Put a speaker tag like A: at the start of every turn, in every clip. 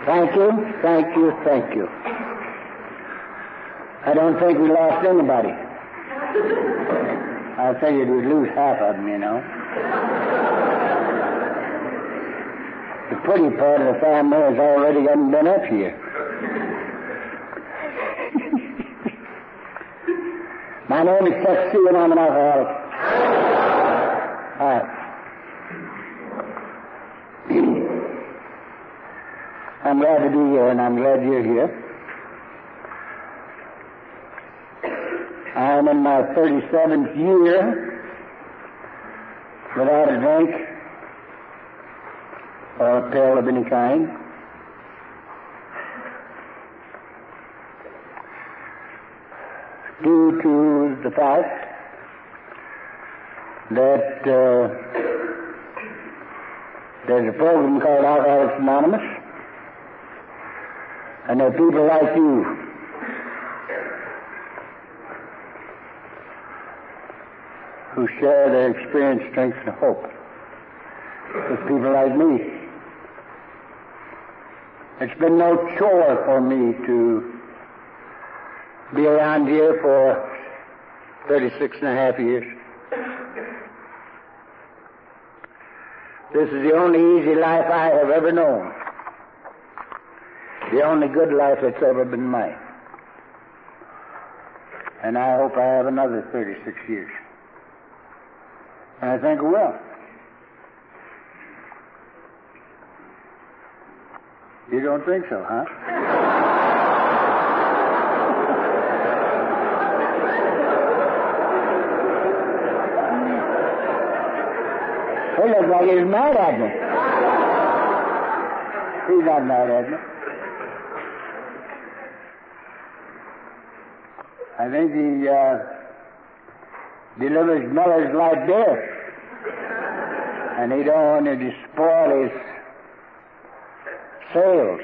A: Thank you, thank you, thank you. I don't think we lost anybody. I figured we'd lose half of them, you know. The pretty part of the family has already been up here. My name is Chuck C. and I'm an alcoholic. I'm glad to be here, and I'm glad you're here. I'm in my 37th year without a drink or a pill of any kind. Due to the fact that there's a program called Alcoholics Anonymous, and there are people like you who share their experience, strength, and hope with people like me. It's been no chore for me to be around here for 36 and a half years. This is the only easy life I have ever known. The only good life that's ever been mine. And I hope I have another 36 years. And I think I will. You don't think so, huh? He looks like he's mad at me. He's not mad at me. I think he delivers Miller's Light beer. And he don't want to spoil his sales.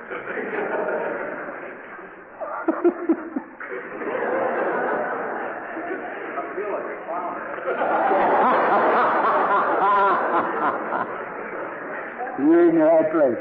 A: You're in the right place.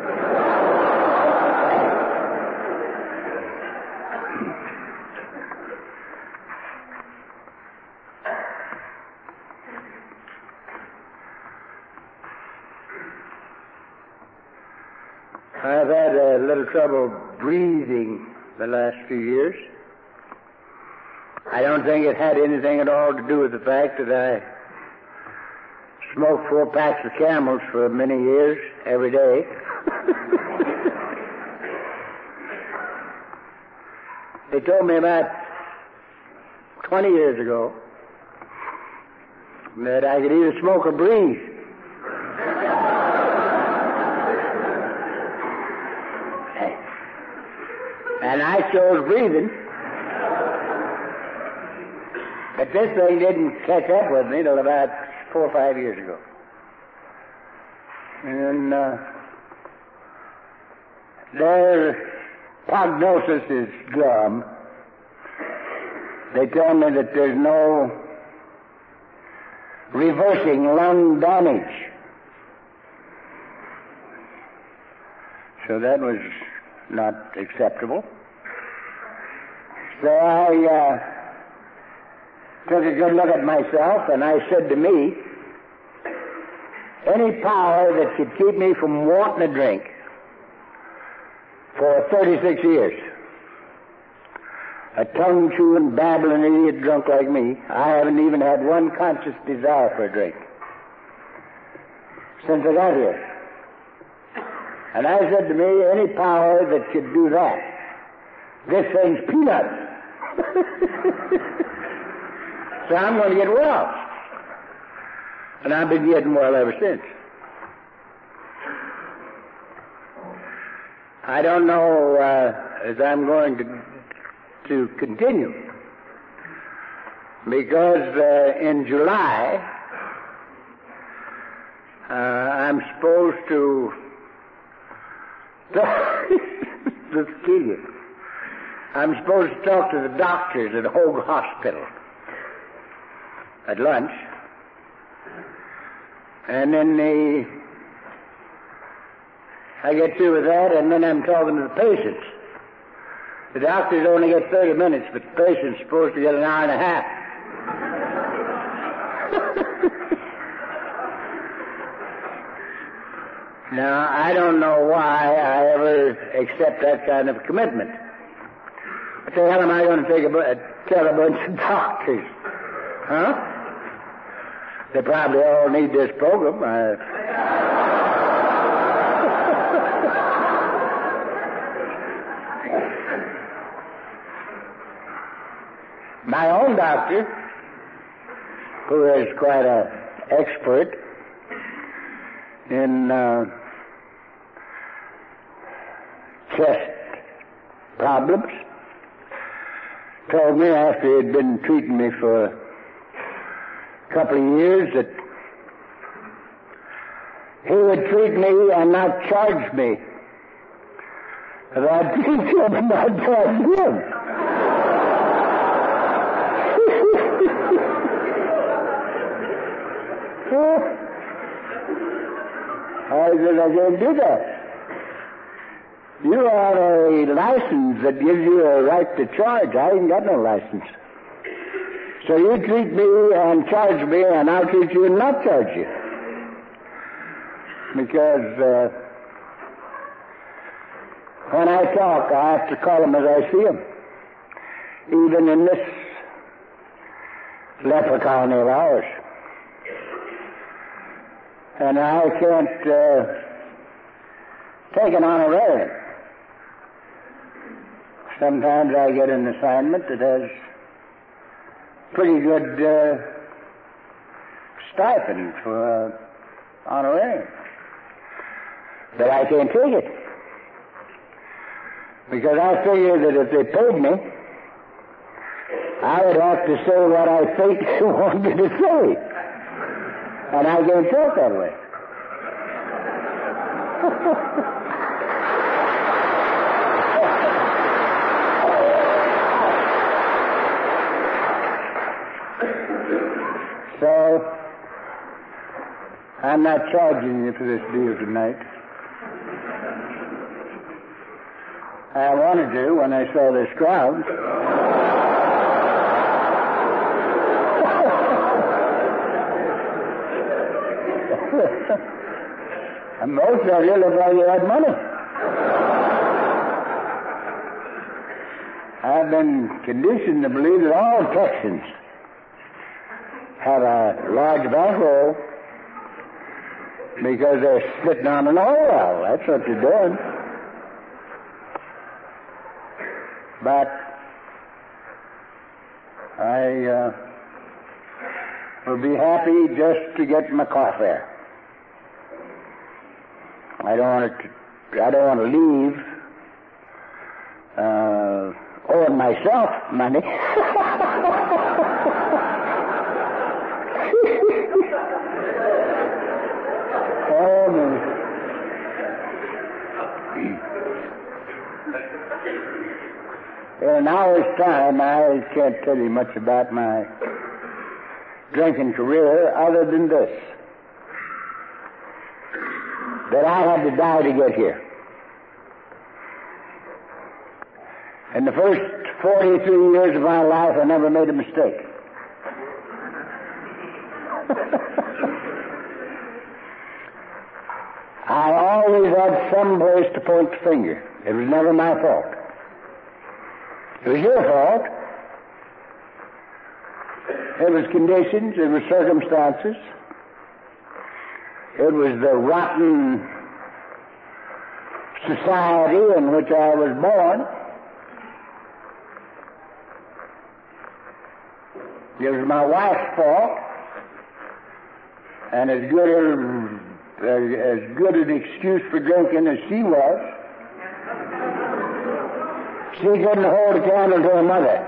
A: I've had a little trouble breathing the last few years. I don't think it had anything at all to do with the fact that I smoked 4 packs of Camels for many years, every day. They told me about 20 years ago that I could either smoke or breathe. And I chose breathing. But this thing didn't catch up with me till about 4 or 5 years ago. And their prognosis is glum. They tell me that there's no reversing lung damage. So that was not acceptable. So I took a good look at myself, and I said to me, any power that could keep me from wanting a drink for 36 years, a tongue-chewing, babbling idiot drunk like me, I haven't even had one conscious desire for a drink since I got here. And I said to me, any power that could do that, this thing's peanuts. So I'm going to get well. And I've been getting well ever since. I don't know as I'm going to continue. Because in July, I'm supposed to I'm supposed to talk to the doctors at Hoag Hospital at lunch. And in the I get through with that, and then I'm talking to the patients. The doctors only get 30 minutes, but the patient's supposed to get an hour and a half. Now, I don't know why I ever accept that kind of commitment. What the hell am I going to tell a bunch of doctors? Huh? They probably all need this program. My own doctor, who is quite an expert in chest problems, told me after he had been treating me for a couple of years that he would treat me and not charge me. That I'd treat him and not charge him. I said, I can't do that. You have a license that gives you a right to charge. I ain't got no license. So you treat me and charge me, and I'll treat you and not charge you. Because when I talk, I have to call them as I see them. Even in this leper colony of ours. And I can't take an honorarium. Sometimes I get an assignment that has pretty good stipend for honorarium. But I can't take it. Because I figure that if they paid me, I would have to say what I think they want me to say. And I can't talk that way. So, I'm not charging you for this deal tonight. I wanted to when I saw this crowd. And most of you look like you had money. I've been conditioned to believe that all Texans have a large bankroll because they're sitting on an oil well. That's what they're doing. But I will be happy just to get my car fare. I don't want to leave owing myself money. In an hour's time, I can't tell you much about my drinking career other than this. That I had to die to get here. In the first 43 years of my life, I never made a mistake. I always had some place to point the finger. It was never my fault. It was your fault. It was conditions. It was circumstances. It was the rotten society in which I was born. It was my wife's fault. And as good an excuse for drinking as she was, she couldn't hold a candle to her mother.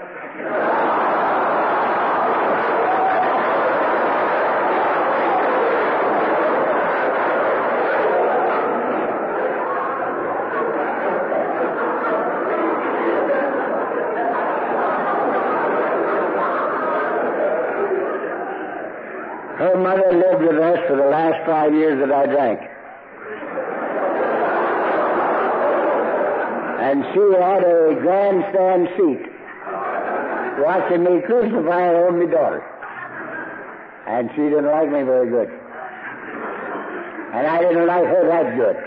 A: Her mother lived with us for the last 5 years that I drank. And she had a grandstand seat watching me crucify her only daughter. And she didn't like me very good. And I didn't like her that good.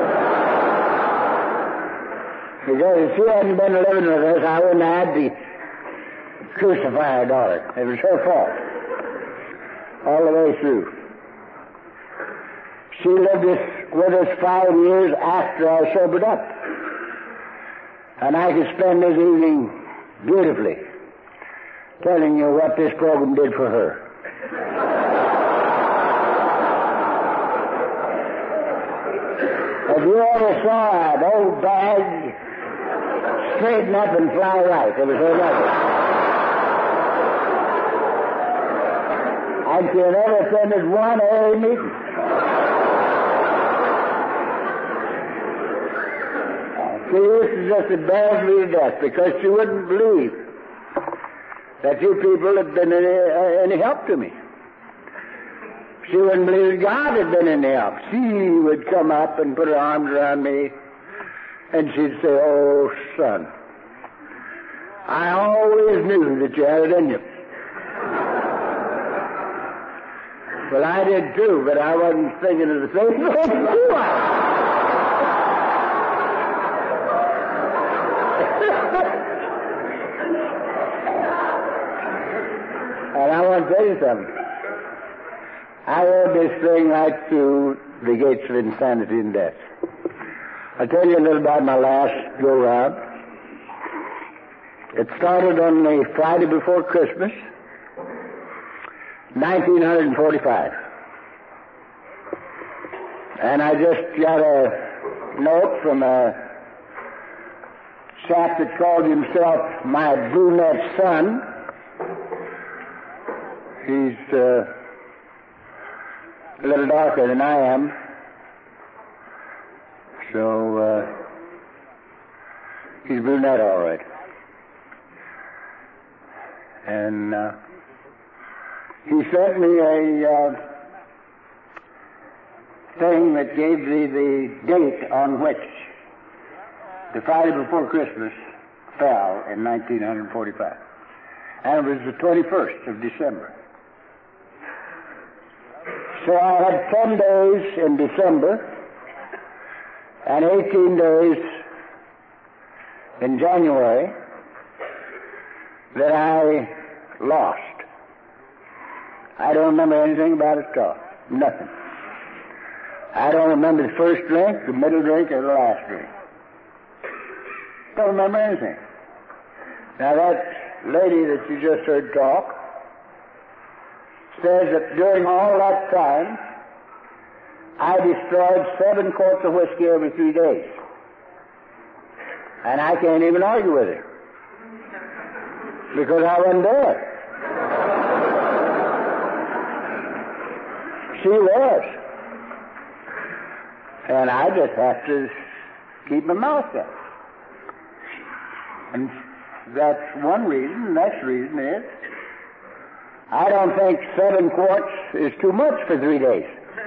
A: Because if she hadn't been living with us, I wouldn't have had to crucify her daughter. It was her fault. All the way through. She lived with us 5 years after I sobered up. And I could spend this evening beautifully telling you what this program did for her. If you ever saw an old bag straighten up and fly right, it was her mother. And she never attended one AA meeting. She used to just embarrass me to death because she wouldn't believe that you people had been any help to me. She wouldn't believe that God had been any help. She would come up and put her arms around me, and she'd say, "Oh, son, I always knew that you had it in you." Well, I did too, but I wasn't thinking of the same thing you are. And I want to tell you something. I rode this thing right through the gates of insanity and death. I'll tell you a little about my last go-round. It started on the Friday before Christmas, 1945. And I just got a note from a chap that called himself my brunette son. He's a little darker than I am. So, he's brunette all right. And he sent me a thing that gave me the date on which the Friday before Christmas fell in 1945. And it was the 21st of December. So I had 10 days in December and 18 days in January that I lost. I don't remember anything about it at all. Nothing. I don't remember the first drink, the middle drink, or the last drink. Don't remember anything. Now that lady that you just heard talk says that during all that time, I destroyed 7 quarts of whiskey every 3 days. And I can't even argue with her. Because I wasn't there. She was. And I just have to keep my mouth shut. And that's one reason. The next reason is I don't think 7 quarts is too much for 3 days.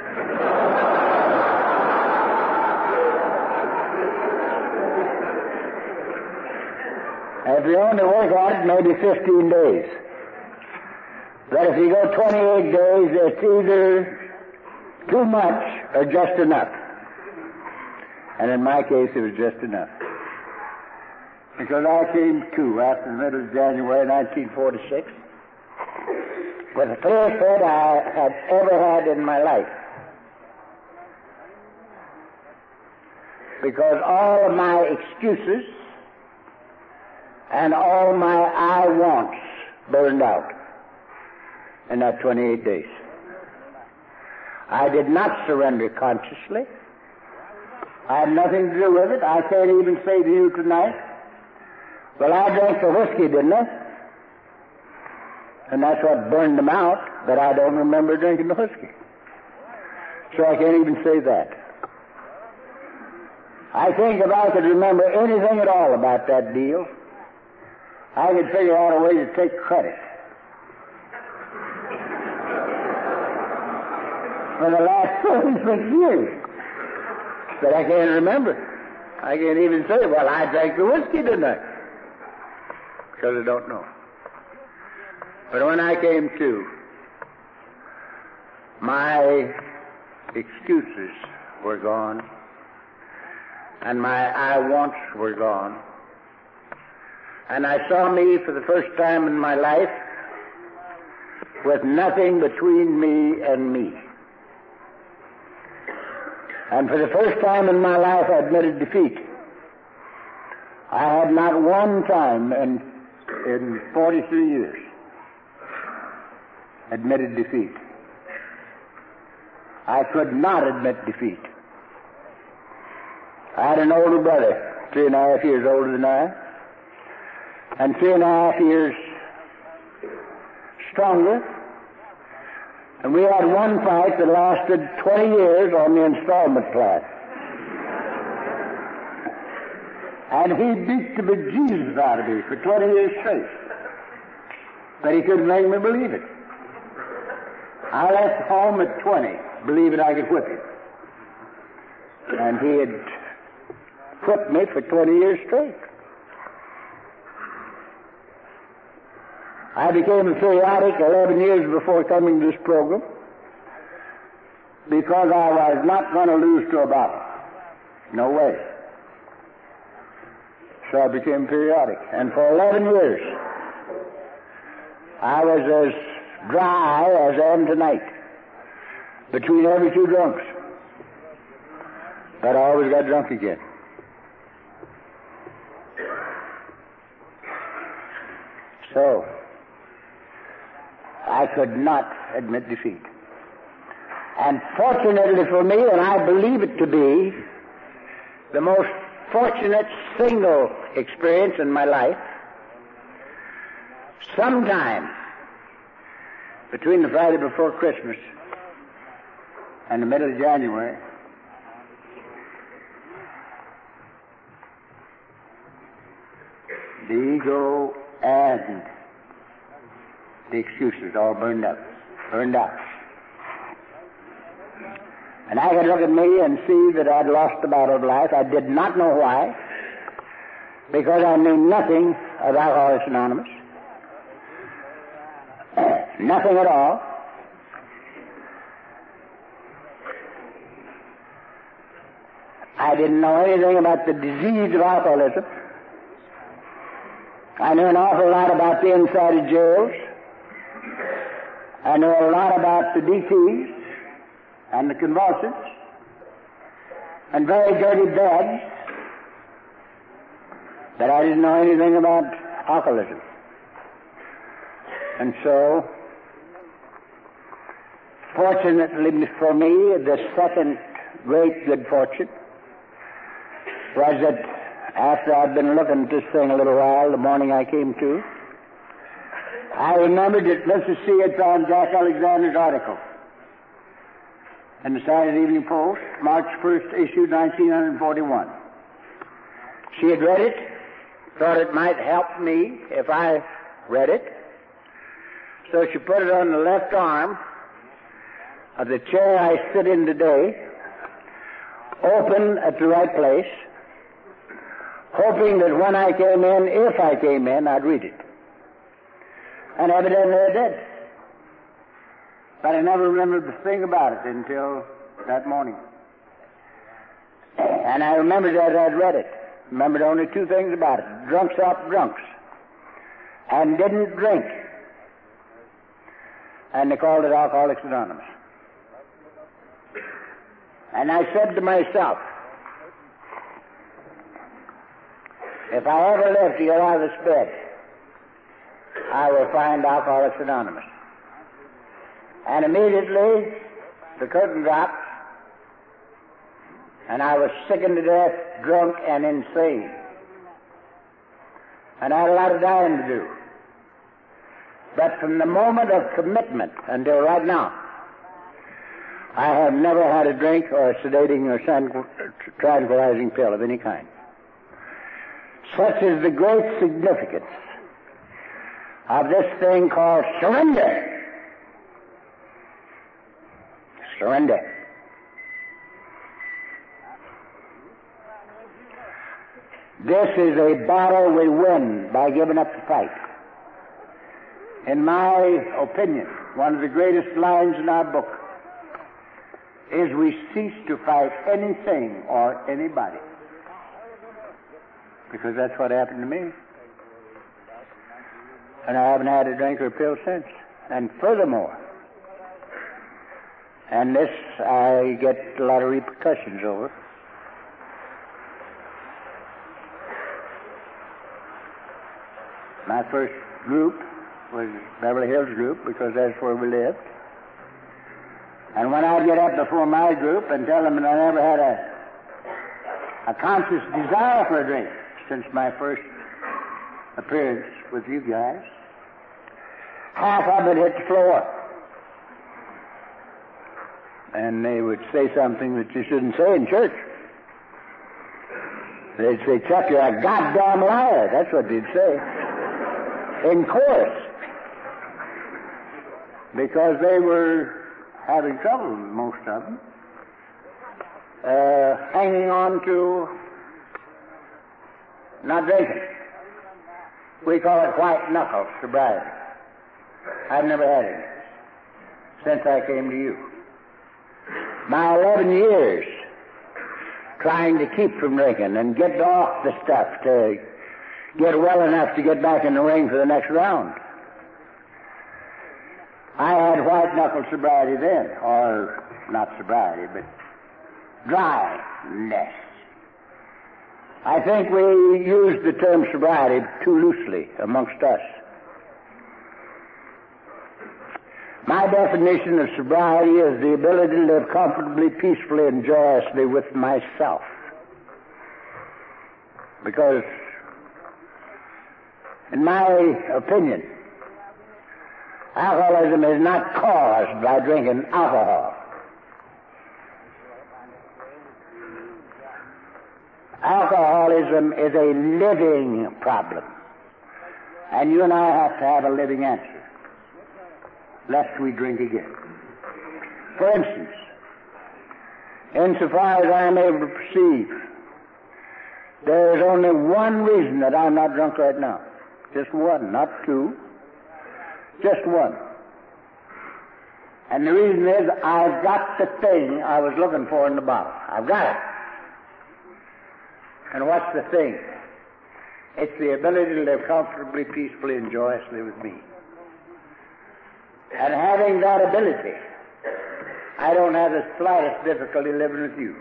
A: If you only work at it, maybe 15 days. But if you go 28 days, it's either too much or just enough. And in my case, it was just enough. Because I came to, after the middle of January 1946, with the clearest head I had ever had in my life. Because all of my excuses and all my I wants burned out in that 28 days. I did not surrender consciously. I had nothing to do with it. I can't even say to you tonight, well, I drank the whiskey, didn't I? And that's what burned them out, but I don't remember drinking the whiskey. So I can't even say that. I think if I could remember anything at all about that deal, I could figure out a way to take credit for the last 36 years. But I can't remember. I can't even say, well, I drank the whiskey tonight, because I don't know. But when I came to, my excuses were gone, and my I wants were gone. And I saw me for the first time in my life with nothing between me and me. And for the first time in my life, I admitted defeat. I had not one time in 43 years admitted defeat. I could not admit defeat. I had an older brother, 3.5 years older than I, and 3.5 years stronger. And we had one fight that lasted 20 years on the installment plan. And he beat the bejesus out of me for 20 years straight. But he couldn't make me believe it. I left home at 20, believing I could whip him. And he had whipped me for 20 years straight. I became a periodic 11 years before coming to this program because I was not going to lose to a bottle. No way. So I became periodic. And for 11 years, I was as dry as I am tonight, between every two drunks. But I always got drunk again. So, I could not admit defeat. And fortunately for me, and I believe it to be the most fortunate single experience in my life, sometime between the Friday before Christmas and the middle of January, the ego and the excuses all burned out. And I could look at me and see that I'd lost the battle of life. I did not know why, because I knew nothing of Alcoholics Anonymous. Nothing at all. I didn't know anything about the disease of alcoholism. I knew an awful lot about the inside of jails. I knew a lot about the DTs and the convulsions and very dirty beds, but I didn't know anything about alcoholism. And so, fortunately for me, the second great good fortune was that after I'd been looking at this thing a little while, the morning I came to, I remembered that Mrs. C. had found Jack Alexander's article in the Saturday Evening Post, March 1st issue, 1941. She had read it, thought it might help me if I read it, so she put it on the left arm of the chair I sit in today, open at the right place, hoping that when I came in, if I came in, I'd read it. And evidently I did. But I never remembered a thing about it until that morning. And I remembered that I'd read it. Remembered only two things about it. Drunks help drunks. And didn't drink. And they called it Alcoholics Anonymous. And I said to myself, if I ever live to get out of this bed, I will find Alcoholics Anonymous. And immediately, the curtain dropped, and I was sickened to death, drunk, and insane. And I had a lot of dying to do. But from the moment of commitment until right now, I have never had a drink or a sedating or tranquilizing pill of any kind. Such is the great significance of this thing called surrender. Surrender. This is a battle we win by giving up the fight. In my opinion, one of the greatest lines in our book is we cease to fight anything or anybody. Because that's what happened to me. And I haven't had a drink or a pill since. And furthermore, and this I get a lot of repercussions over, my first group was Beverly Hills Group because that's where we lived. And when I'd get up before my group and tell them that I never had a conscious desire for a drink since my first appearance with you guys, half of it hit the floor. And they would say something that you shouldn't say in church. They'd say, "Chuck, you're a goddamn liar." That's what they'd say. In chorus. Because they were having trouble, most of them, hanging on to not drinking. We call it white knuckle sobriety. I've never had it since I came to you. My 11 years trying to keep from drinking and get off the stuff to get well enough to get back in the ring for the next round. I had white knuckle sobriety then, or not sobriety, but dryness. I think we use the term sobriety too loosely amongst us. My definition of sobriety is the ability to live comfortably, peacefully, and joyously with myself. Because, in my opinion, alcoholism is not caused by drinking alcohol. Alcoholism is a living problem. And you and I have to have a living answer, lest we drink again. For instance, insofar as I am able to perceive, there is only one reason that I'm not drunk right now. Just one, not two. Just one. And the reason is I've got the thing I was looking for in the bottle. I've got it. And what's the thing? It's the ability to live comfortably, peacefully, and joyously with me. And having that ability, I don't have the slightest difficulty living with you.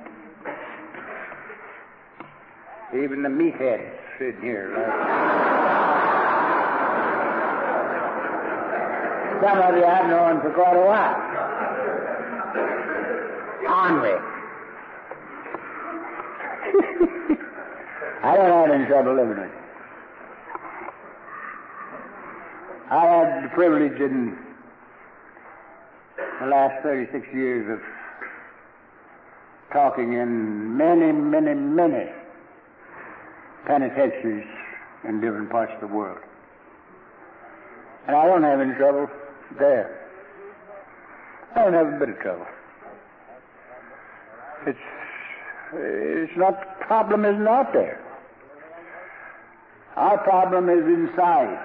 A: Even the meatheads sitting here. Some of you I've known for quite a while. Henry. I don't have any trouble living with you. I had the privilege in the last 36 years of talking in many, many, many penitentiaries in different parts of the world. And I don't have any trouble there. I don't have a bit of trouble. It's not, the problem isn't out there. Our problem is inside.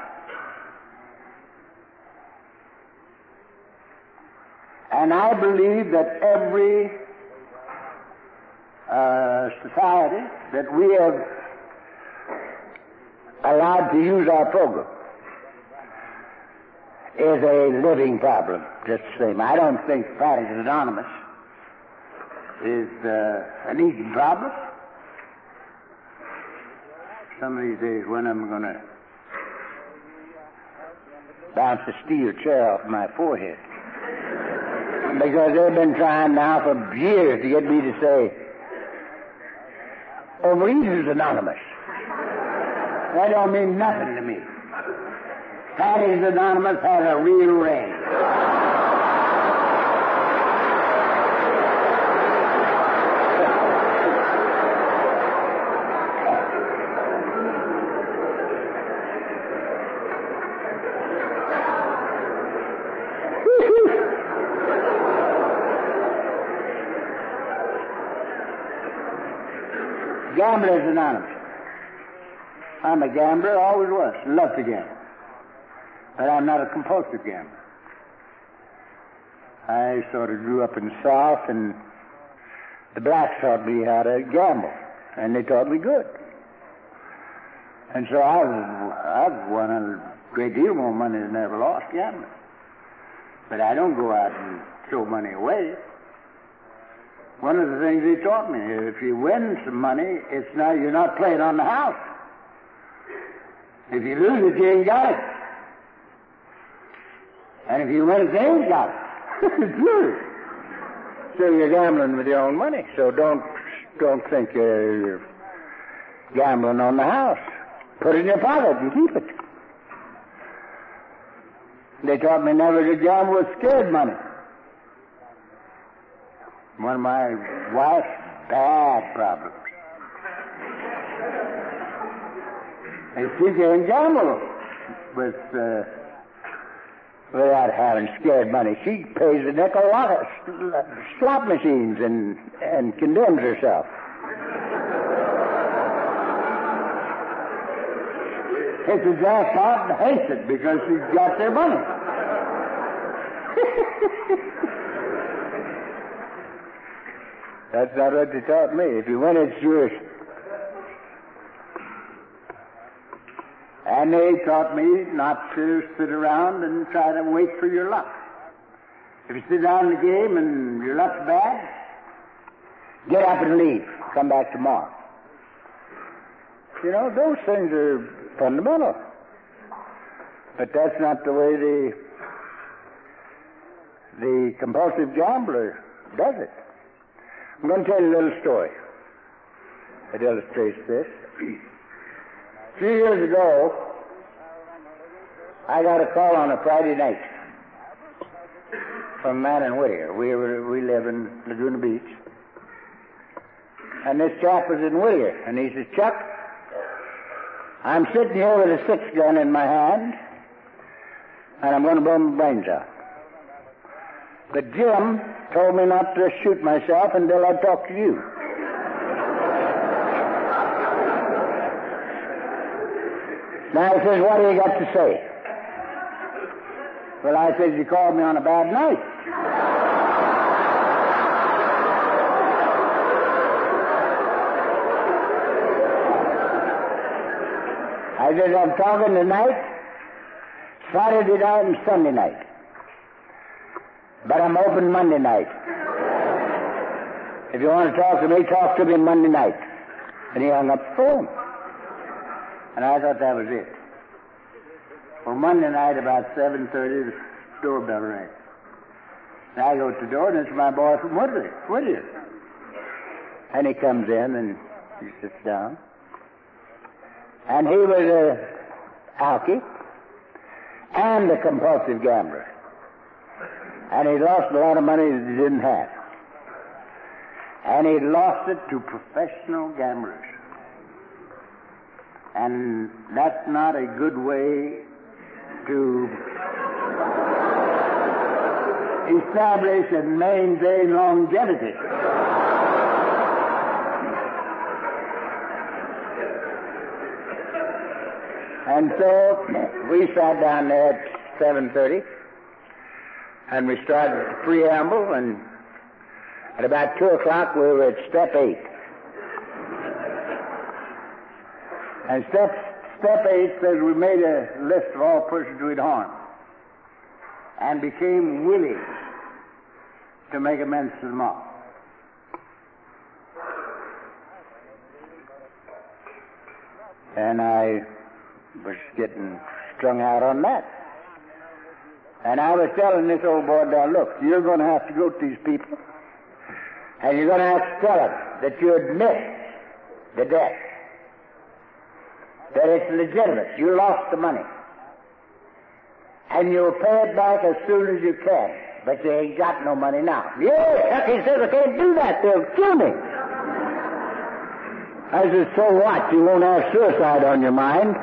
A: And I believe that every society that we have allowed to use our program is a living problem, just the same. I don't think Parties Anonymous is an easy problem. Some of these days, when I'm going to bounce a steel chair off my forehead. Because they've been trying now for years to get me to say, Overeaters Anonymous. That don't mean nothing to me. Parties Anonymous has a real ring. Gamblers Anonymous. I'm a gambler, always was, love to gamble. But I'm not a compulsive gambler. I sort of grew up in the South, and the blacks taught me how to gamble, and they taught me good. And so I've won a great deal more money than I ever lost gambling. But I don't go out and throw money away. One of the things they taught me, if you win some money, you're not playing on the house. If you lose it, you ain't got it. And if you win it, you ain't got it. It's yours. So you're gambling with your own money. So don't think you're gambling on the house. Put it in your pocket and keep it. They taught me never to gamble with scared money. One of my wife's bad problems. And she can't gamble without having scared money. She pays a nickel a lot of slot machines and condemns herself. It's a jackpot and hates it because she's got their money. That's not what they taught me. If you win, it's yours. And they taught me not to sit around and try to wait for your luck. If you sit down in the game and your luck's bad, get up and leave. Come back tomorrow. You know, those things are fundamental. But that's not the way the compulsive gambler does it. I'm going to tell you a little story that illustrates this. A few years ago, I got a call on a Friday night from a man in Whittier. We live in Laguna Beach. And this chap was in Whittier. And he says, Chuck, I'm sitting here with a 6-gun in my hand, and I'm going to blow my brains out. But Jim told me not to shoot myself until I talk to you. Now he says, what do you got to say? Well, I says, you called me on a bad night. I said, I'm talking tonight, Saturday night and Sunday night. But I'm open Monday night. If you want to talk to me Monday night. And he hung up the phone. And I thought that was it. Well, Monday night about 7:30, the doorbell rang. And I go to the door, and it's my boy from Whittier. And he comes in, and he sits down. And he was a alkie and a compulsive gambler. And he lost a lot of money that he didn't have. And he lost it to professional gamblers. And that's not a good way to establish and maintain longevity. And so we sat down there at 7:30, and we started the preamble, and at about 2 o'clock we were at step 8. And step 8 says we made a list of all persons we'd harmed and became willing to make amends to them all. And I was getting strung out on that. And I was telling this old boy down, look, you're going to have to go to these people, and you're going to have to tell them that you admit the debt, that it's legitimate. You lost the money. And you'll pay it back as soon as you can. But you ain't got no money now. Yeah, Chuck, he says, I can't do that. They'll kill me. I said, so what? You won't have suicide on your mind.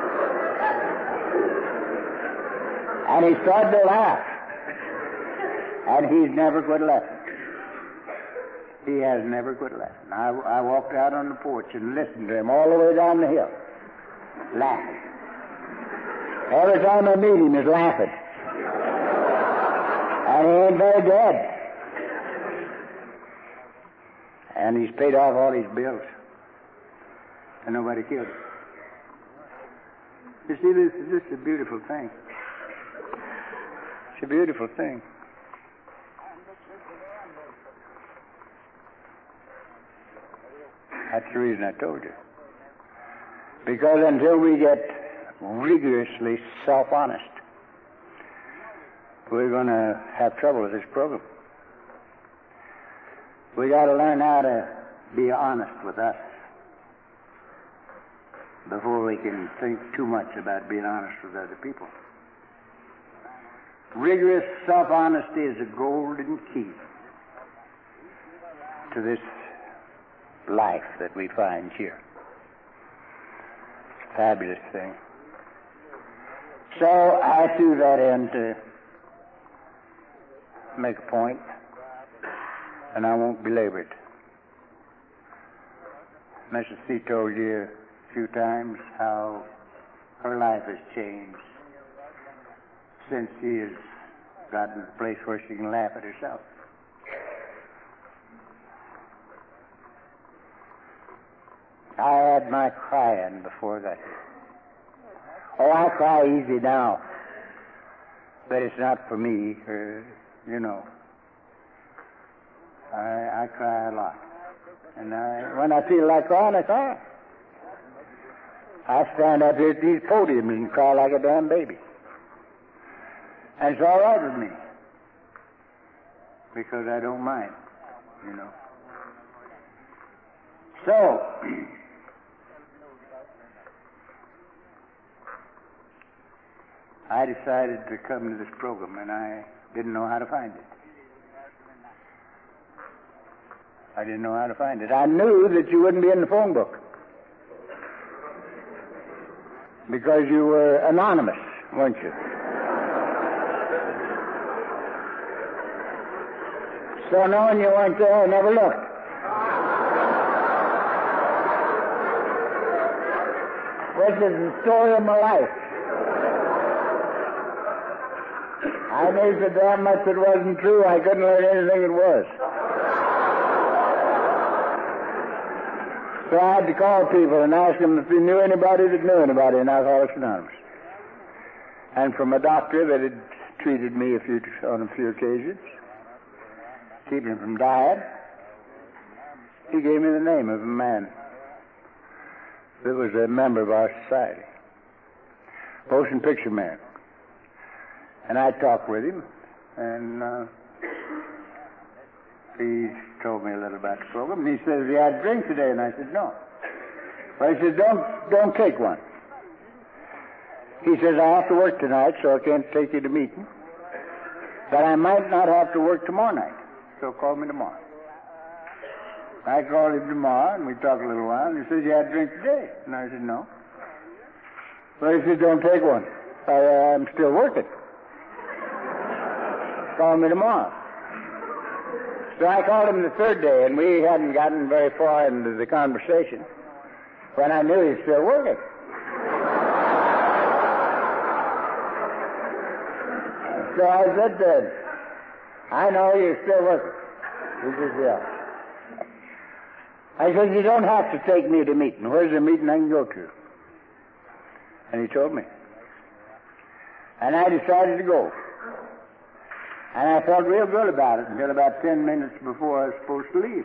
A: And he started to laugh. And he's never quit laughing. He has never quit laughing. I walked out on the porch and listened to him all the way down the hill, laughing. Every time I meet him, he's laughing. And he ain't very dead. And he's paid off all his bills. And nobody killed him. You see, this is just a beautiful thing. It's a beautiful thing. That's the reason I told you. Because until we get rigorously self-honest, we're going to have trouble with this program. We got to learn how to be honest with us before we can think too much about being honest with other people. Rigorous self-honesty is a golden key to this life that we find here. It's a fabulous thing. So I threw that in to make a point, and I won't belabor it. Mrs. C. told you a few times how her life has changed since she has gotten to the place where she can laugh at herself. I had my crying before that. Oh, I cry easy now, but it's not for me, you know. I cry a lot. And when I feel like crying, I cry. I stand up here at these podiums and cry like a damn baby. And it's all right with me, because I don't mind, you know. So, I decided to come to this program, and I didn't know how to find it. I didn't know how to find it. I knew that you wouldn't be in the phone book because you were anonymous, weren't you? So knowing you weren't there, I never looked. This is the story of my life. I knew so damn much it wasn't true, I couldn't learn anything it was. So I had to call people and ask them if they knew anybody that knew anybody in Alcoholics Anonymous. And from a doctor that had treated me on a few occasions, keeping from dying, he gave me the name of a man that was a member of our society, motion picture man. And I talked with him, and he told me a little about the program. And he says he had a drink today, and I said no. But he said don't take one. He says I have to work tonight, so I can't take you to meeting. But I might not have to work tomorrow night, so call me tomorrow. I called him tomorrow, and we talked a little while, and he says, you had a drink today? And I said, no. But he said, don't take one. I'm still working. Call me tomorrow. So I called him the third day, and we hadn't gotten very far into the conversation when I knew he was still working. So I said, I know you're still working. He says, yeah. I said, you don't have to take me to meeting. Where's the meeting I can go to? And he told me. And I decided to go. And I felt real good about it until about 10 minutes before I was supposed to leave.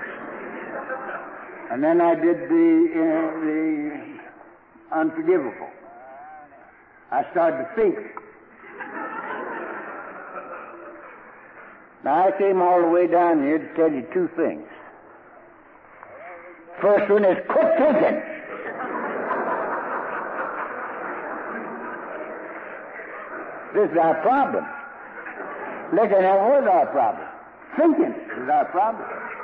A: And then I did the unforgivable. I started to think. Now, I came all the way down here to tell you two things. First one is quit thinking. This is our problem. Looking at what is our problem? Thinking is our problem.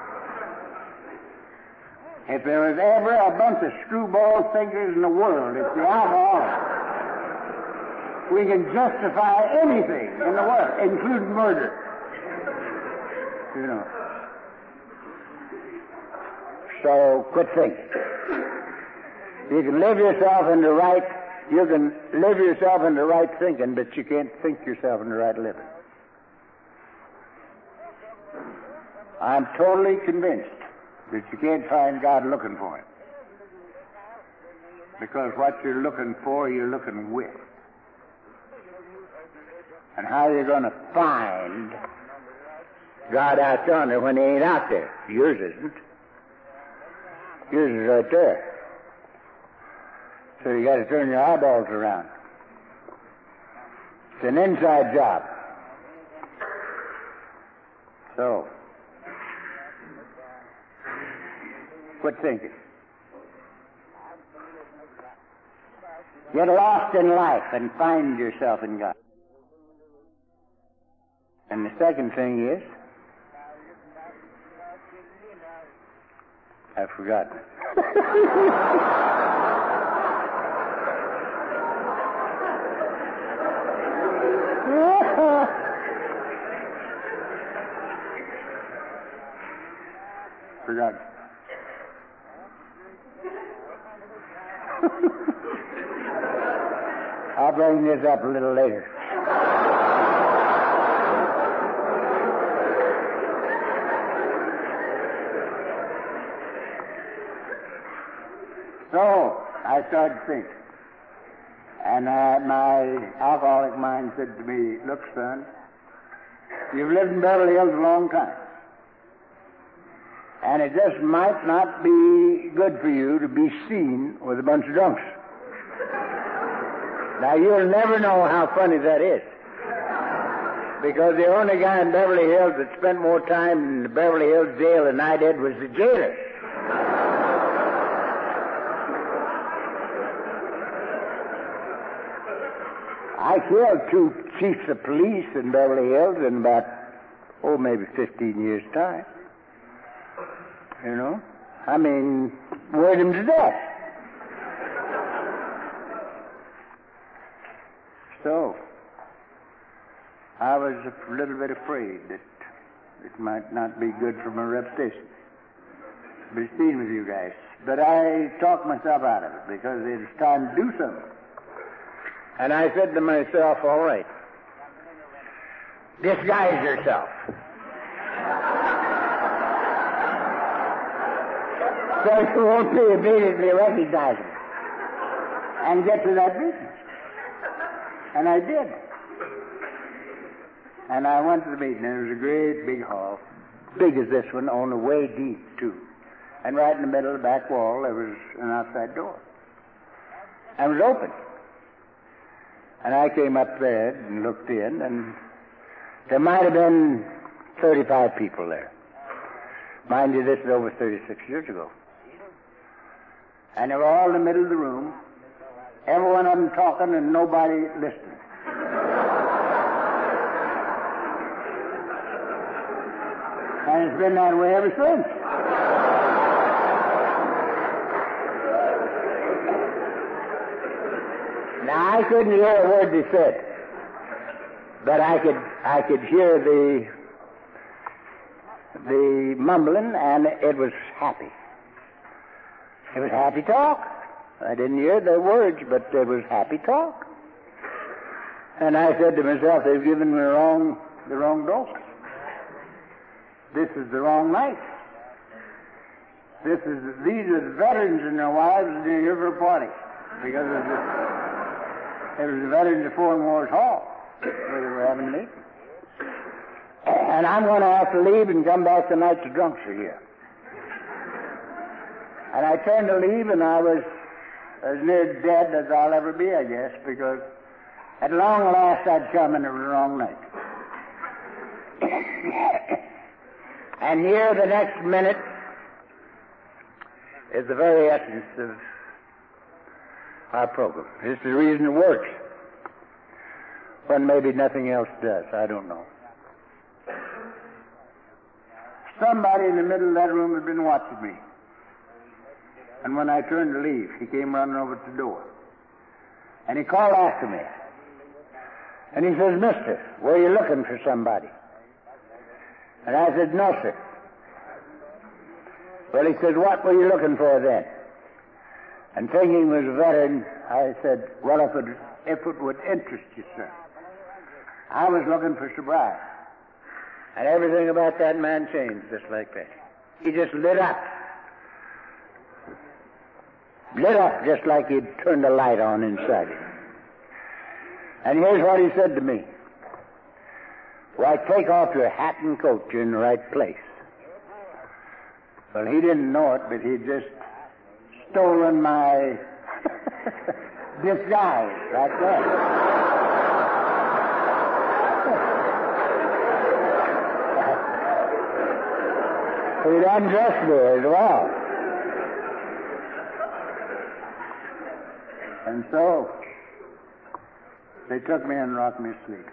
A: If there was ever a bunch of screwball thinkers in the world, it's the alcoholics. We can justify anything in the world, including murder. You know. So quit thinking. You can live yourself into right thinking, but you can't think yourself into right living. I'm totally convinced that you can't find God looking for Him. Because what you're looking for, you're looking with. And how you're going to find God out yonder when He ain't out there? Yours isn't. Yours is right there. So you got to turn your eyeballs around. It's an inside job. So, quit thinking. Get lost in life and find yourself in God. And the second thing is, I've forgotten. Forgotten. I'll bring this up a little later. So, I started to think. And my alcoholic mind said to me, look, son, you've lived in Beverly Hills a long time. And it just might not be good for you to be seen with a bunch of drunks. Now, you'll never know how funny that is. Because the only guy in Beverly Hills that spent more time in the Beverly Hills jail than I did was the jailer. I killed 2 chiefs of police in Beverly Hills in about, maybe 15 years' time. You know? I mean, worried him to death. So, I was a little bit afraid that it might not be good for my reputation to be seen with you guys. But I talked myself out of it because it was time to do something. And I said to myself, all right, disguise yourself. So you won't be immediately recognizable. And get to that business. And I did. And I went to the meeting. There was a great big hall, big as this one, only way deep, too. And right in the middle of the back wall, there was an outside door. And it was open. And I came up there and looked in, and there might have been 35 people there. Mind you, this is over 36 years ago. And they were all in the middle of the room, every one of them talking and nobody listening. And it's been that way ever since. Now, I couldn't hear a word they said, but I could hear the mumbling, and it was happy. It was happy talk. I didn't hear the words, but it was happy talk. And I said to myself, they've given me the wrong dose. This is the wrong night. These are the veterans and their wives, and they're here for a party. Because it was the veterans of Foreign Wars Hall where they were having a meeting. And I'm going to have to leave and come back tonight. The drunks are here. And I turned to leave, and I was as near dead as I'll ever be, I guess, because at long last I'd come and it was the wrong night. And here, the next minute, is the very essence of our program. This is the reason it works. When maybe nothing else does. I don't know. Somebody in the middle of that room had been watching me. And when I turned to leave, he came running over to the door. And he called after me. And he says, Mister, were you looking for somebody? And I said, no, sir. Well, he said, what were you looking for then? And thinking he was a veteran, I said, well, if it would interest you, sir, I was looking for sobriety. And everything about that man changed just like that. He just lit up. Lit up just like he'd turned a light on inside him. And here's what he said to me. Why, take off your hat and coat. You're in the right place. Well, he didn't know it, but he'd just stolen my disguise right there. He'd undressed me as well. And so, they took me and rocked me asleep.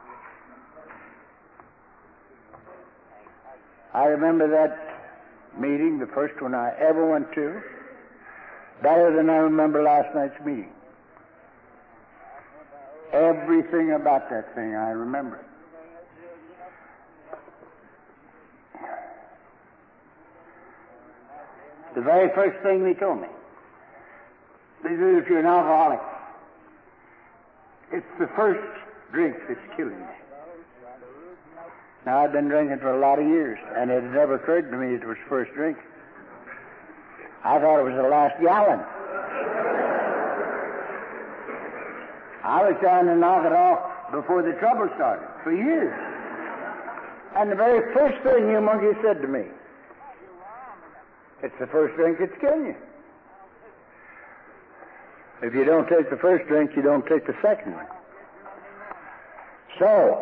A: I remember that meeting, the first one I ever went to, better than I remember last night's meeting. Everything about that thing I remember. The very first thing he told me, this is if you're an alcoholic. It's the first drink that's killing you. Now, I've been drinking for a lot of years, and it had never occurred to me it was first drink. I thought it was the last gallon. I was trying to knock it off before the trouble started, for years. And the very first thing you monkey said to me, it's the first drink that's killing you. If you don't take the first drink, you don't take the second one. So,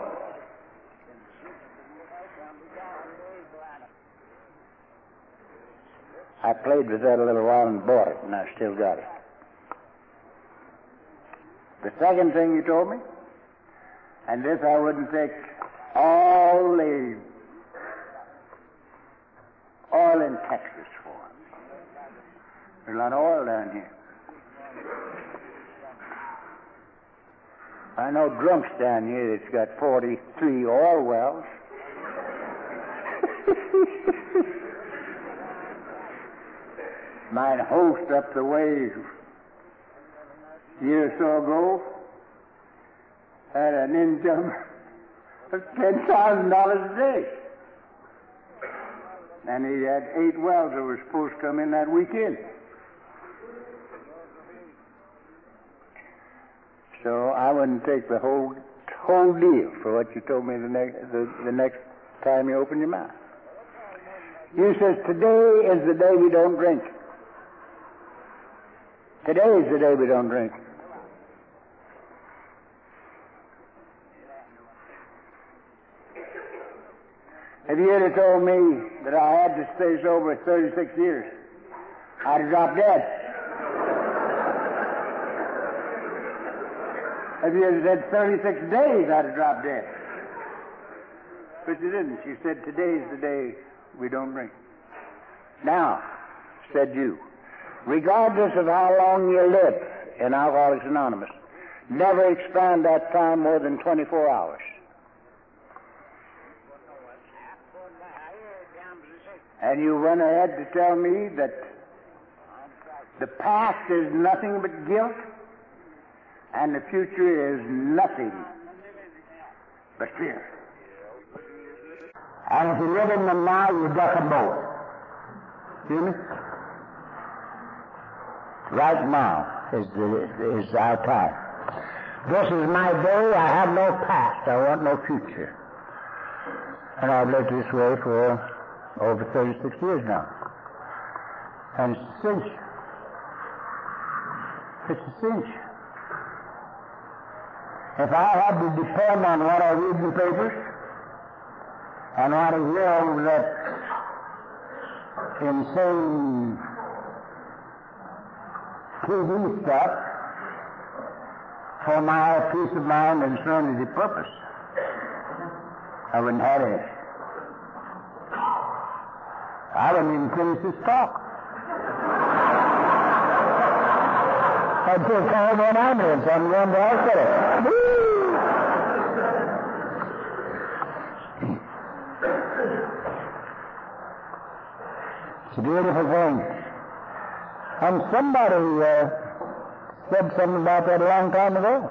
A: I played with that a little while and bought it, and I still got it. The second thing you told me, and this I wouldn't take all the oil in Texas for. There's a lot of oil down here. I know drunks down here that's got 43 oil wells. Mine host up the way a year or so ago had an income of $10,000 a day. And he had 8 wells that were supposed to come in that weekend. So I wouldn't take the whole deal for what you told me the next time you open your mouth. You says, today is the day we don't drink. Today is the day we don't drink. If you had told me that I had to stay sober 36 years, I'd have dropped dead. If you had said 36 days, I'd have dropped dead. But you didn't. You said, today is the day we don't drink. Now, said you, regardless of how long you live in Alcoholics Anonymous, never expand that time more than 24 hours. And you went ahead to tell me that the past is nothing but guilt, and the future is nothing but fear. And if you live in them now, you duck them both. Hear me? Right now is our time. This is my day. I have no past. I want no future. And I've lived this way for over 36 years now. And it's a cinch. It's a cinch. If I had to depend on what I read in the papers and what I hear over that insane TV stuff for my peace of mind and serenity purpose, I wouldn't have it. I wouldn't even finish this talk. I'd just call an ambulance. I'm going to hospital. It's a beautiful thing. And somebody said something about that a long time ago.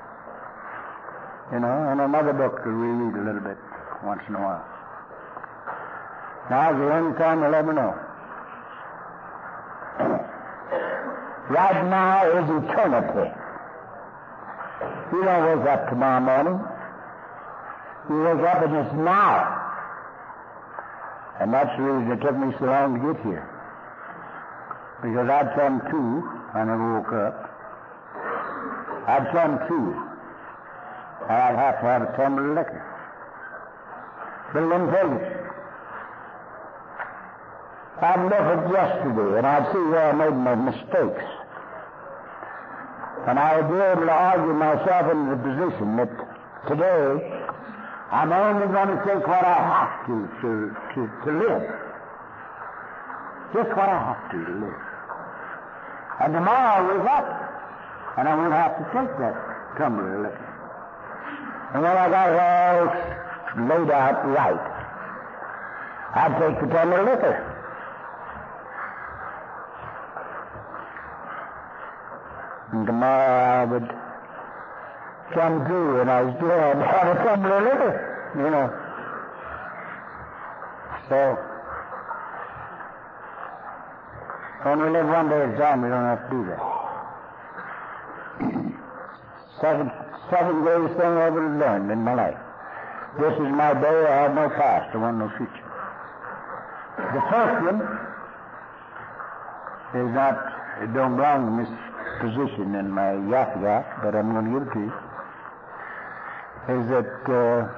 A: In another book that we read a little bit once in a while. Now's the only time you'll ever know. Right now is eternity. You don't wake up tomorrow morning. You wake up and it's now. And that's the reason it took me so long to get here. Because I'd come to when I woke up. I'd come to. And I'd have to have a tumbler of liquor. But let me tell you, I'd look at yesterday and I'd see where I made my mistakes. And I would be able to argue myself into the position that today I'm only going to take what I have to live. Just what I have to live. And tomorrow I'll wake up and I won't have to take that tumbler of liquor. And when I got it all laid out right, I'd take the tumbler of liquor. And tomorrow I would come through and I was glad to have a tumbler of liquor, So, when we live one day at a time, we don't have to do that. Second greatest thing I ever learned in my life. This is my day, I have no past, I want no future. The first one is not, it don't belong in this position in my yak, but I'm going to give it to you, is that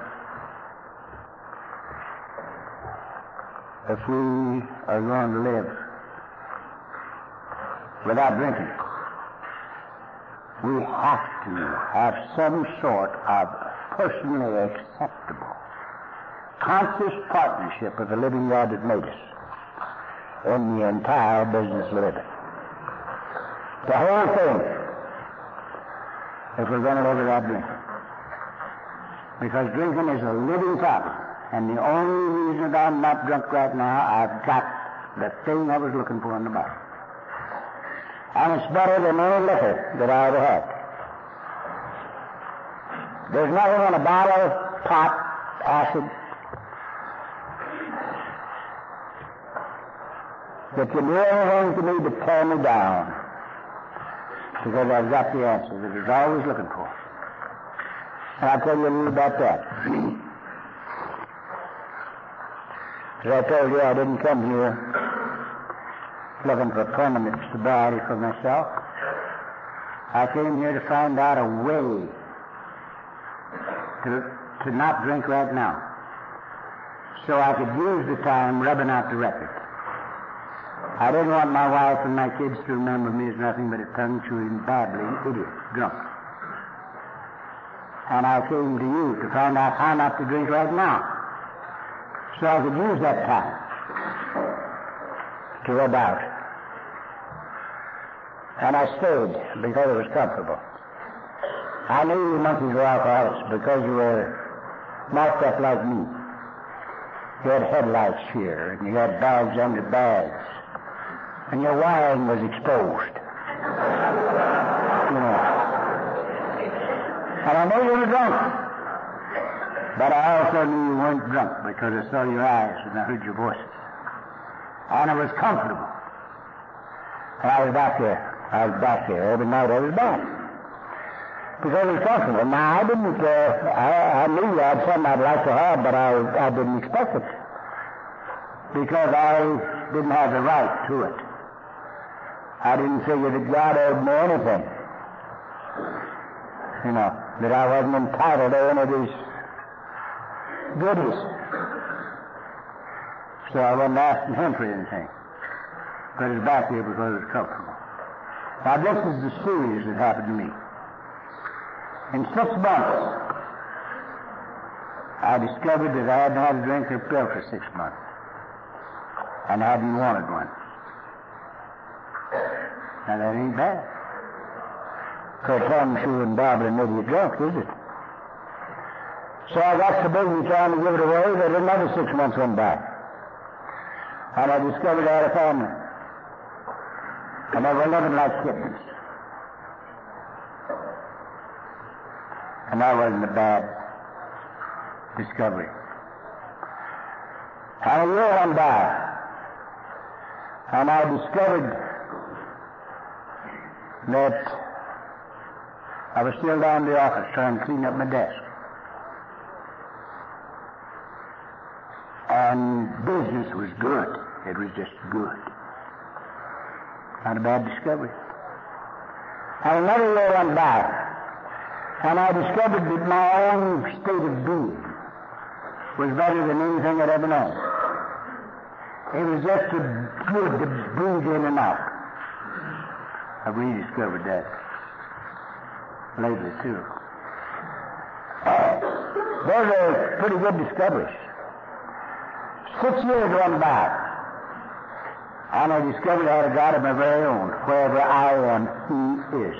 A: if we are going to live without drinking, we have to have some sort of personally acceptable, conscious partnership with the living God that made us in the entire business of living. The whole thing, if we're going to live without drinking. Because drinking is a living problem. And the only reason that I'm not drunk right now, I've got the thing I was looking for in the bottle. And it's better than any liquor that I ever had. There's nothing in a bottle, pot, acid, that can do anything to me to tear me down. Because I've got the answer that I was always looking for. And I'll tell you a little about that. As I told you, I didn't come here looking for permanent sobriety for myself. I came here to find out a way to not drink right now, so I could use the time rubbing out the record. I didn't want my wife and my kids to remember me as nothing but a tongue-chewing, babbling idiot, drunk. And I came to you to find out how not to drink right now, so I could use that time to rub out. And I stayed because it was comfortable. I knew you monkeys were alcoholics because you were marked up like me. You had headlights here, and you had bags under bags, and your wiring was exposed. And I knew you were drunk. But I also knew you weren't drunk because I saw your eyes and I heard your voices. And it was comfortable. And I was back there. Every night I was back. Because it was comfortable. Now, I didn't, I knew you had something I'd like to have, but I didn't expect it. Because I didn't have the right to it. I didn't figure that God owed me anything. That I wasn't entitled to any of these goodies. So I wasn't asking him for anything. But it's back here because it's comfortable. Now this is the series that happened to me. In 6 months, I discovered that I hadn't had a drink or a pill for 6 months. And I hadn't wanted one. Now that ain't bad. For a tongue-chewing, babbling idiot drunk, is it? So I got so busy trying to give it away that another 6 months went by. And I discovered I had a family. And they were living like kittens. And that wasn't a bad discovery. And a year went by. And I discovered that I was still down in the office trying to clean up my desk. And business was good. It was just good. Not a bad discovery. And another year went by, and I discovered that my own state of being was better than anything I'd ever known. It was just good to breathe in and out. I've rediscovered that lately, too. Those are pretty good discoveries. 6 years went by, and I discovered I had a God of my very own. Wherever I am, He is.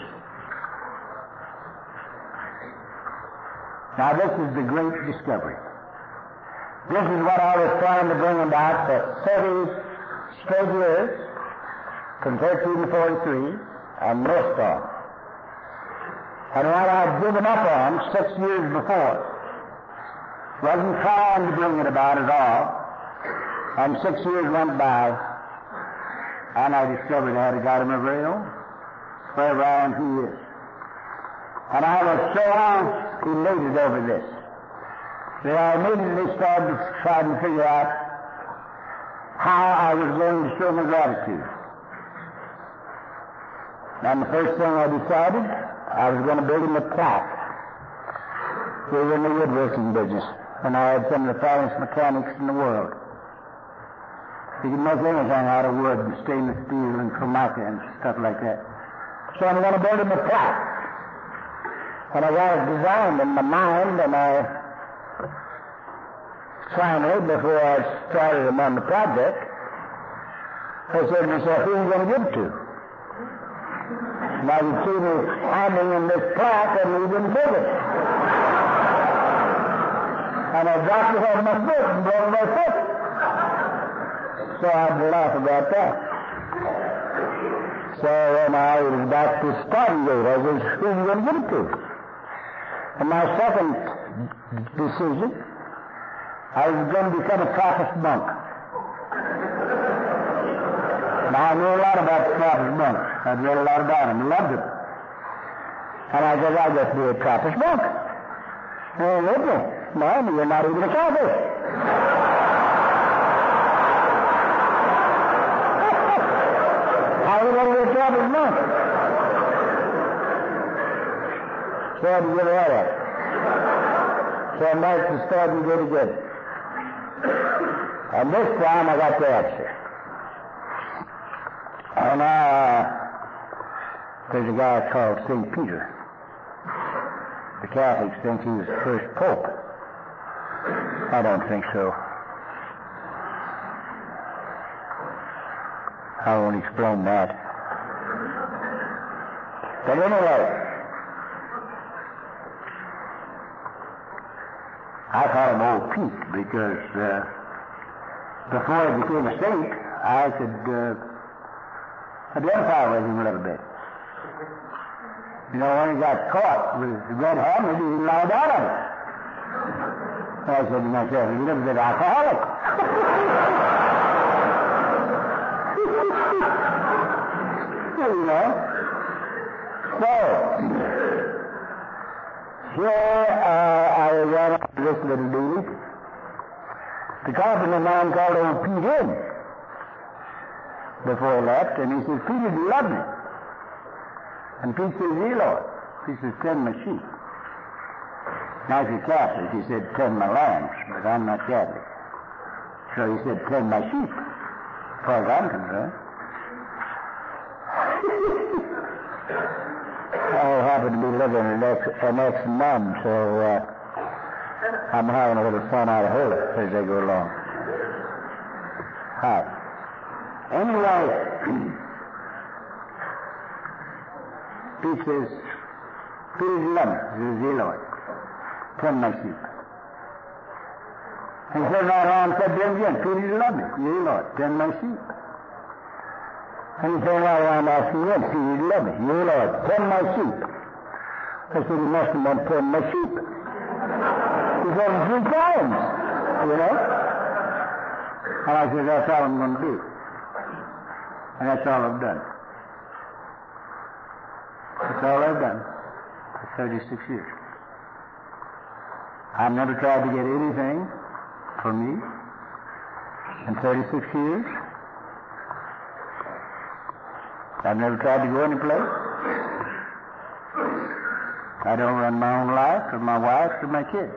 A: Now, this is the great discovery. This is what I was trying to bring about for 30 straight years, from 13 to 43, and missed on. And what I'd given up on 6 years before, wasn't trying to bring it about at all, and 6 years went by, and I discovered I had a God of my very own. Wherever I am, He is. And I was so elated over this that I immediately started trying to figure out how I was going to show my gratitude. And the first thing I decided, I was going to build him a plaque. We were in the woodworking business, and I had some of the finest mechanics in the world. You can make anything out of wood and stainless steel and formica and stuff like that. So I'm going to build him a plaque. And I got it designed in my mind, and I finally, before I started him on the project, I said to myself, who are you going to give it to? Now you see me handing him this plaque, and he didn't take it. And I dropped it on my foot and broke my foot. So I had to laugh about that. So when I was back to starting gate, I was, who are you going to give it to? And my second decision, I was going to become a Trappist monk. Now, I knew a lot about the Trappist monks. I'd read a lot about them. I loved them. And I said, I'll just be a Trappist monk. And with me. No, you're not even a Catholic. How are you going to be a Trappist monk? So I had to give it all up. So I marched to start and go together. And this time I got the answer. And there's a guy called St. Peter. The Catholics think he was the first pope. I don't think so. I won't explain that. But anyway, I call him Old Pete because before he became a saint, I could identify with him a little bit. You know, when he got caught with red-handed, he lied out of it. I said to myself, he's a little bit alcoholic. You know. So, here I was on this little duty. The carpenter man called Old Pete in before he left, and he says, Peter, do you love me? And Pete says, yeah, Lord. He says, tend my sheep. Now, if you're Catholic, he said, tend my lambs, but I'm not Catholic. So he said, tend my sheep, as far as I'm concerned. I happen to be living an ex-nun, so I'm having a little fun out of her as they go along. Hi. Anyway, Pete says, Peter, you love me. He says, yeah, Lord. Tend my sheep. He turned right around and said to him again, Peter, you love me? Yea, Lord, tend my sheep. And he turned right around and asked him again, Peter, you love me? Yea, Lord, tend my sheep. I said, he must have meant tend my sheep. He said it 3 times, you know. And I said, that's all I'm going to do. And that's all I've done. That's all I've done for 36 years. I've never tried to get anything for me in 36 years. I've never tried to go any place. I don't run my own life or my wife's or my kids.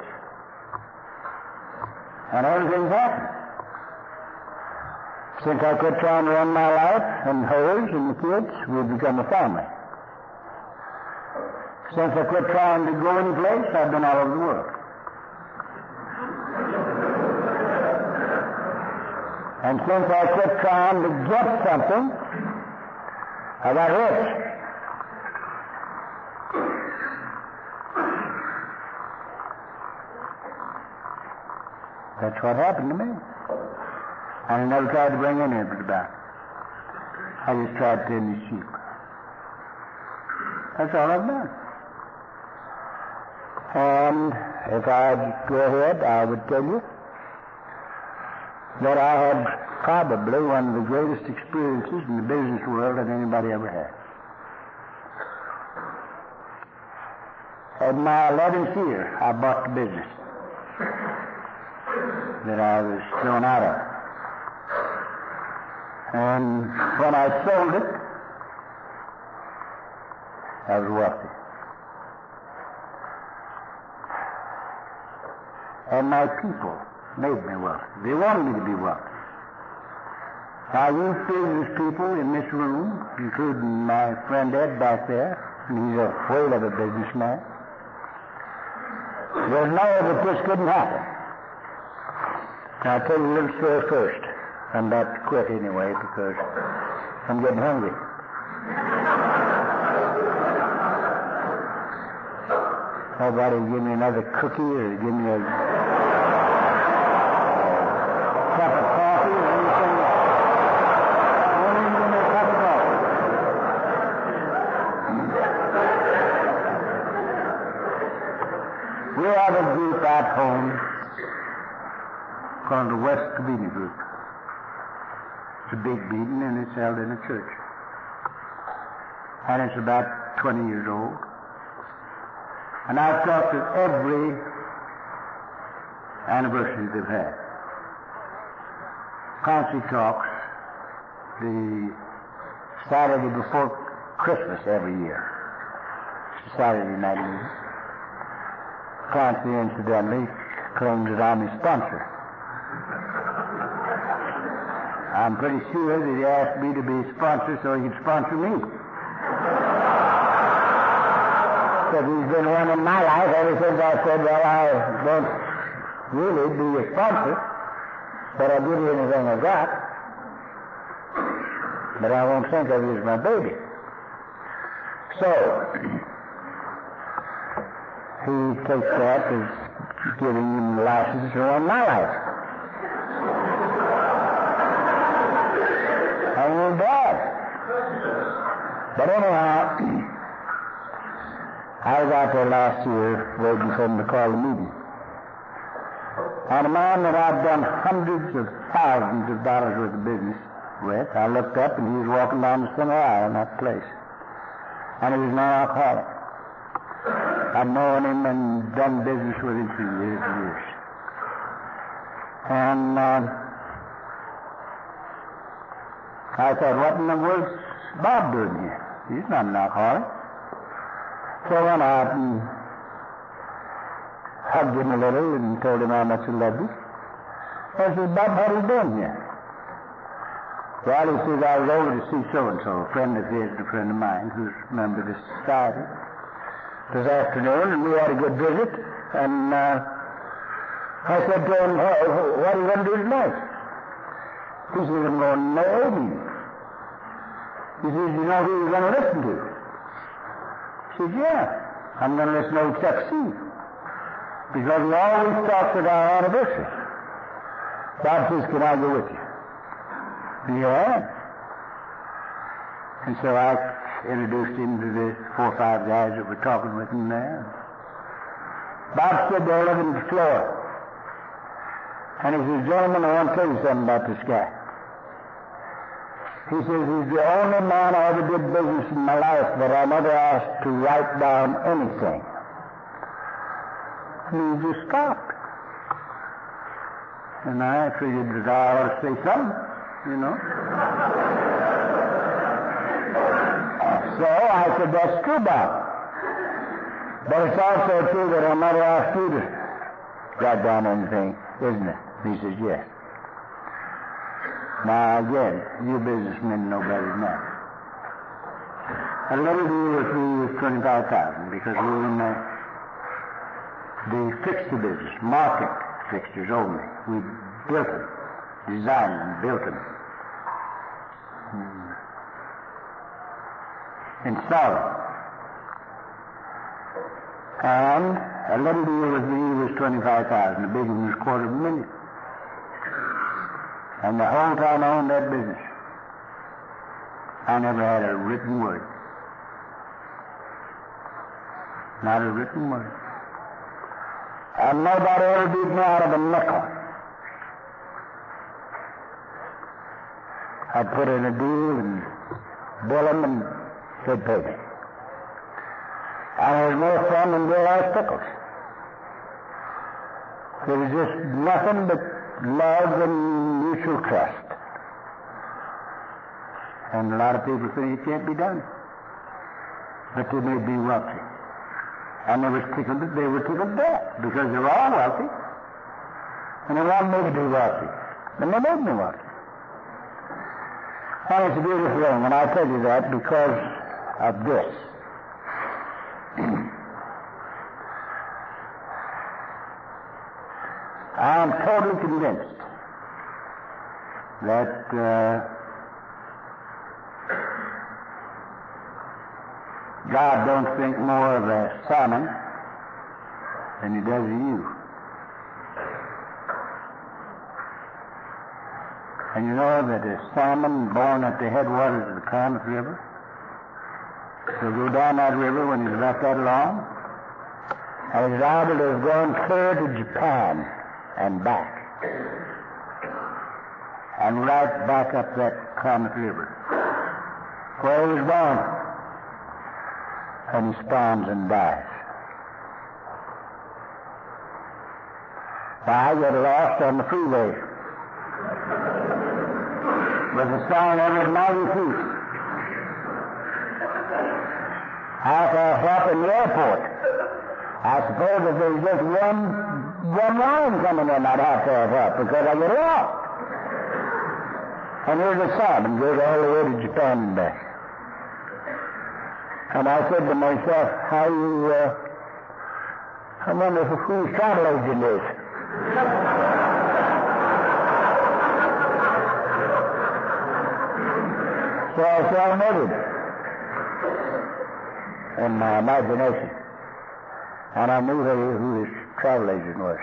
A: And everything's happened. Since I quit trying to run my life and hers and the kids, we've become a family. Since I quit trying to go any place, I've been all over the world. And since I quit trying to get something, I got rich. That's what happened to me. And I never tried to bring any of it about. I just tried to tend the sheep. That's all I've done. And if I'd go ahead, I would tell you that I had probably one of the greatest experiences in the business world that anybody ever had. In my 11th year, I bought the business that I was thrown out of. And when I sold it, I was wealthy. And my people made me wealthy. They wanted me to be wealthy. Now, you business people in this room, including my friend Ed back there, and he's a whale of a businessman, there's no way that this couldn't happen. Now, I'll tell you a little story first. I'm about to quit anyway because I'm getting hungry. Nobody give me another cookie or give me a cup of coffee or anything. Only give me a cup of coffee. We have a group at home called the West Covina Group. It's a big meeting and it's held in a church. And it's about 20 years old. And I've talked at every anniversary they've had. Clancy talks the Saturday before Christmas every year. It's a Saturday night meeting. Clancy, incidentally, claims that I'm his sponsor. I'm pretty sure that he asked me to be his sponsor so he could sponsor me. Because he's been running my life ever since I said, well, I don't really be your sponsor, but I'll give you anything I got. But I won't think of you as my baby. So, he takes that as giving him license to run my life. I ain't bad. But anyhow, I was out there last year waiting for him to call a meeting. And a man that I've done hundreds of thousands of dollars worth of business with, I looked up and he was walking down the center aisle in that place. And he was an alcoholic. I've known him and done business with him for years and years. And I thought, what in the world's Bob doing here? He's not an alcoholic. So I went out and hugged him a little and told him how much I loved him. I said, Bob, what are you doing here? Well, he says, I was over to see so-and-so, a friend of his and a friend of mine who's a member of the society, this afternoon, and we had a good visit. And I said to him, what are you going to do tonight? He says, I'm going to no meeting. He says, you know who you're going to listen to? I said, yeah, I'm going to listen to old Chuck C. Because he always talks at our anniversary. Bob says, can I go with you? Yeah. And so I introduced him to the 4 or 5 guys that were talking with him there. Bob stood there looking at the floor. And he says, gentlemen, I want to tell you something about this guy. He says, he's the only man I ever did business in my life that I never asked to write down anything. And he just stopped. And I figured that I ought to say something, you know. So I said, that's true, Bob. But it's also true that I never asked you to write down anything, isn't it? He says, yes. Now, again, you businessmen know better than that. A little deal with me was $25,000 because we were in the fixture business, market fixtures only. We built them, designed them, built them, installed them. And a little deal with me was $25,000. The big one was $250,000. And the whole time I owned that business, I never had a written word. Not a written word. And nobody ever beat me out of a nickel. I'd put in a deal and bill them and they'd pay me. And it was more fun than real-life pickles. There was just nothing but love and mutual trust. And a lot of people think it can't be done. But they may be wealthy. And they were tickled to death because they were all wealthy. And they wanted me to be wealthy. And they made me wealthy. And it's a beautiful thing, and I tell you that because of this. I am totally convinced that God don't think more of a salmon than he does of you. And you know that a salmon born at the headwaters of the Klamath River will go down that river when he's about that long, and he's able to have gone clear to Japan and back, and right back up that Klamath River, where he was born, and he spawns and dies. Now I get lost on the freeway with a sign every 90 feet. I can help in the airport. I suppose if there's just one line coming in, I'd have to have help because I get lost. And here's a salmon goes all the way to Japan and back. And I said to myself, I wonder whose travel agent is. So I self-noted in my imagination. And I knew who his travel agent was.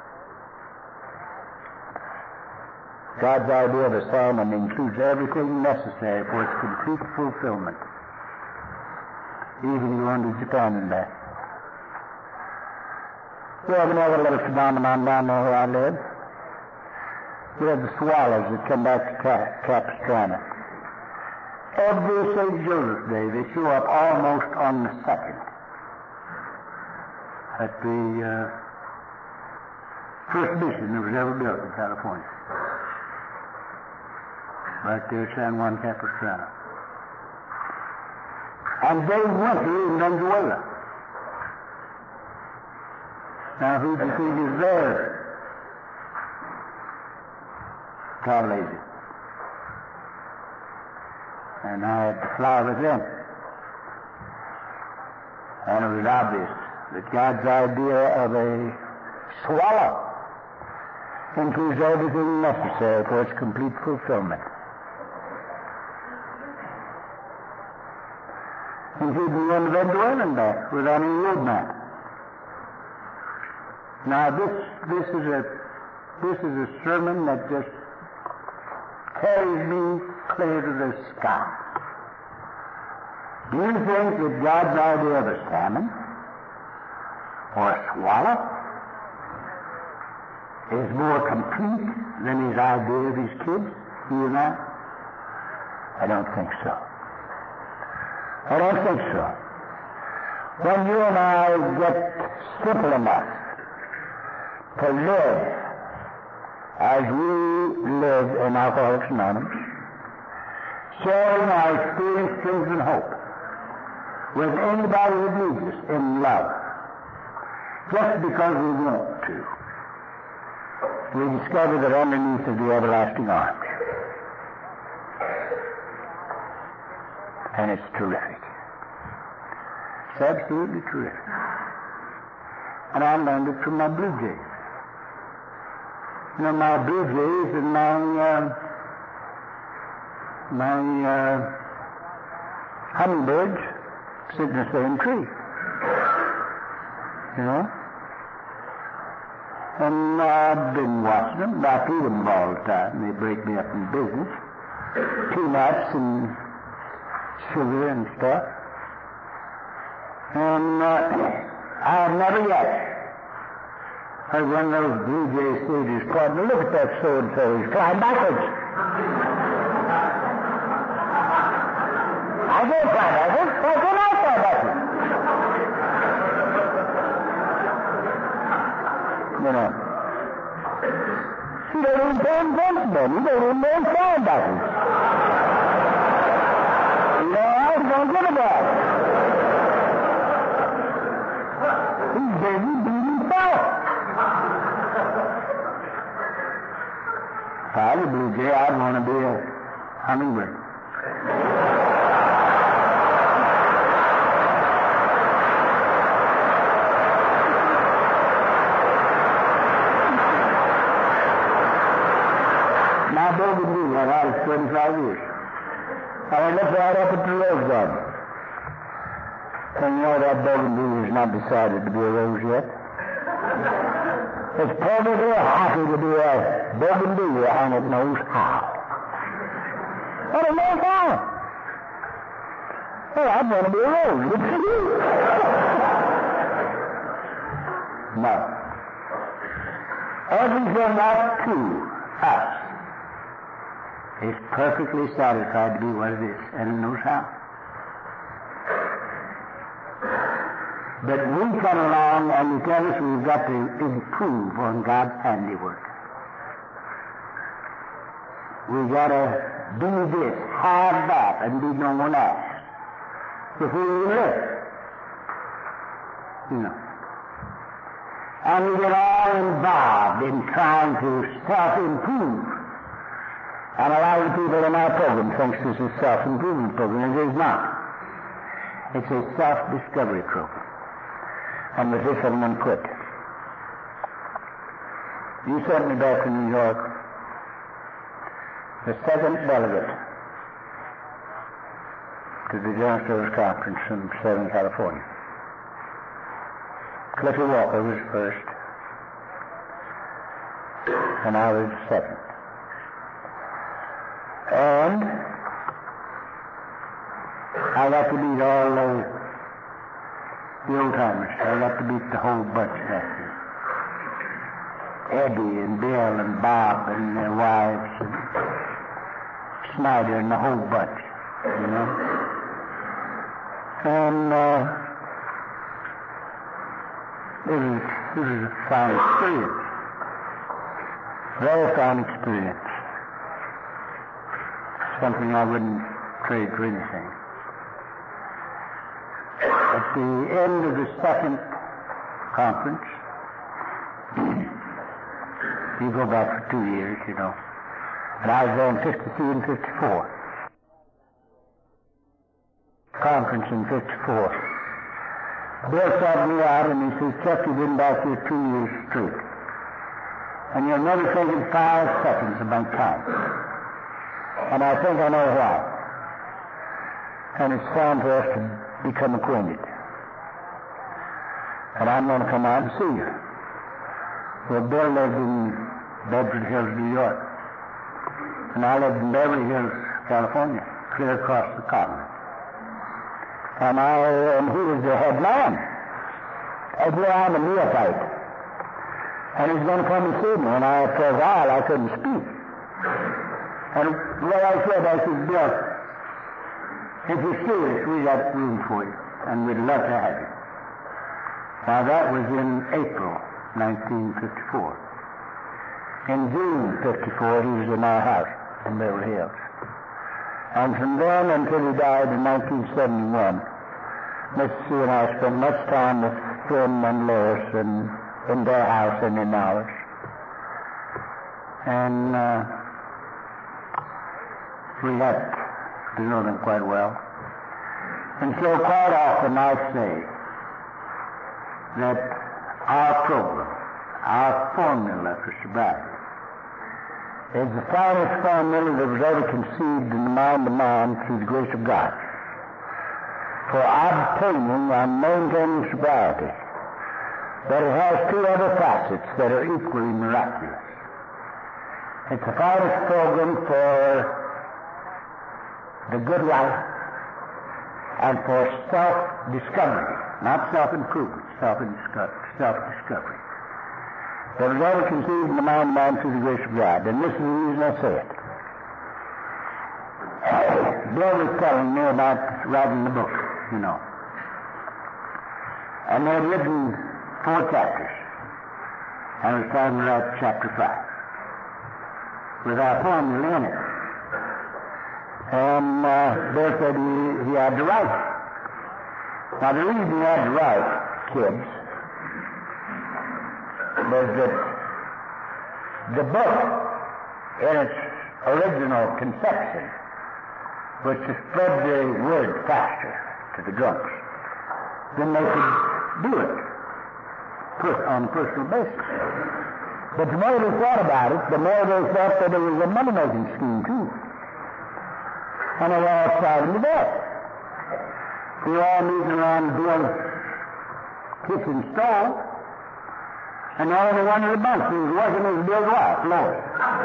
A: God's idea of a salmon includes everything necessary for its complete fulfillment. Even going to Japan and back. We have another little phenomenon down there where I live. We have the swallows that come back to Capistrano. Every St. Joseph's Day, they show up almost on the 2nd at the first mission that was ever built in California. Right there at San Juan Capistrano. And they went in Venezuela. Now who do you think is there? Travel agent. And I had to fly with them. And it was obvious that God's idea of a swallow includes everything necessary for its complete fulfillment. Including one Venezuelan back without any road map. Now this is a This is a sermon that just carries me clear to the sky. Do you think that God's idea of a salmon or a swallow is more complete than his idea of his kids? You and I don't think so. I don't think so. When you and I get simple enough to live as we live in Alcoholics Anonymous, sharing our experience, strength, and hope with anybody that needs us in love, just because we want to, we discover that underneath is the everlasting arms. And it's terrific. It's absolutely terrific. And I learned it from my Blue Jays. You know, my Blue Jays and my hummingbirds sit in the same tree. You know? And I've been watching them. I feed them all the time. They break me up in business. Peanuts and sugar and stuff. And I've never yet heard one of those Blue Jay sages partner, look at that so-and-so, he's flying backwards. I can't fly backwards. Why can't I fly backwards? You know. He don't even pay attention then. He don't even know he's flying backwards. You know, I was going to give a damn. He's busy being himself. If I was a Blue Jay, I'd want to be a hummingbird. My bougainvillea went out of 25 years. I looked right up at the rose garden. And you know that bougainvillea is not decided to be a rose yet. It's perfectly happy to be a bougainvillea, and it knows how. And it knows how. Well, I'd want to be a rose. No. Everything up to us is perfectly satisfied to be what it is, and it knows how. But we come along and we tell us we've got to improve on God's handiwork. We've got to do this, have that, and be no one else before we live. You know. And we get all involved in trying to self-improve. And a lot of people in our program think this is a self-improvement program. It is not. It's a self-discovery program. And with this I'm quit. You sent me back to New York, the second delegate to the General Service Conference in Southern California. Cliffy Walker was first, and I was second. And I got to meet all the old-timers. I got to meet the whole bunch that year. Eddie and Bill and Bob and their wives and Snyder and the whole bunch, you know. And it was a fine experience. Very fine experience. Something I wouldn't trade for anything. At the end of the second conference, you go back for 2 years, you know, and I was there in 53 and 54. Conference in 54. Bill sought me out and he says, Chuck, you've been back here 2 years straight, and you've never taken 5 seconds of my time. And I think I know why. And it's time for us to become acquainted. And I'm going to come out and see you. Well, Bill lived in Bedford Hills, New York. And I lived in Beverly Hills, California, clear across the continent. And he was the head man. And here I'm a neophyte. And he's going to come and see me. And for a while I couldn't speak. And what I said, Bill, if you're serious, we got room for you. And we'd love to have you. Now that was in April 1954. In June 54, he was in our house in Beverly Hills. And from then until he died in 1971, Mr. C and I spent much time with him and Lois and in their house and in ours. And we got to know them quite well. And so quite often I say that our program, our formula for sobriety, is the finest formula that was ever conceived in the mind of man through the grace of God for obtaining and maintaining sobriety. But it has two other facets that are equally miraculous. It's the finest program for the good life and for self-discovery, not self-improvement, self-discovery. That was ever conceived in the mind of man through the grace of God. And this is the reason I say it. Bill was telling me about writing the book, you know. And they had written 4 chapters. And it was time to write chapter 5. With our formula in it. And Bill said he had to write. Now the reason he had to write, kids, was that the book, in its original conception, was to spread the word faster to the drunks than they could do it on a personal basis. But the more they thought about it, the more they thought that it was a money-making scheme, too. And they were all starving to death. We were all meeting around Bill's kitchen stove. And the only one in the bunch who was working was Bill's wife, Lois.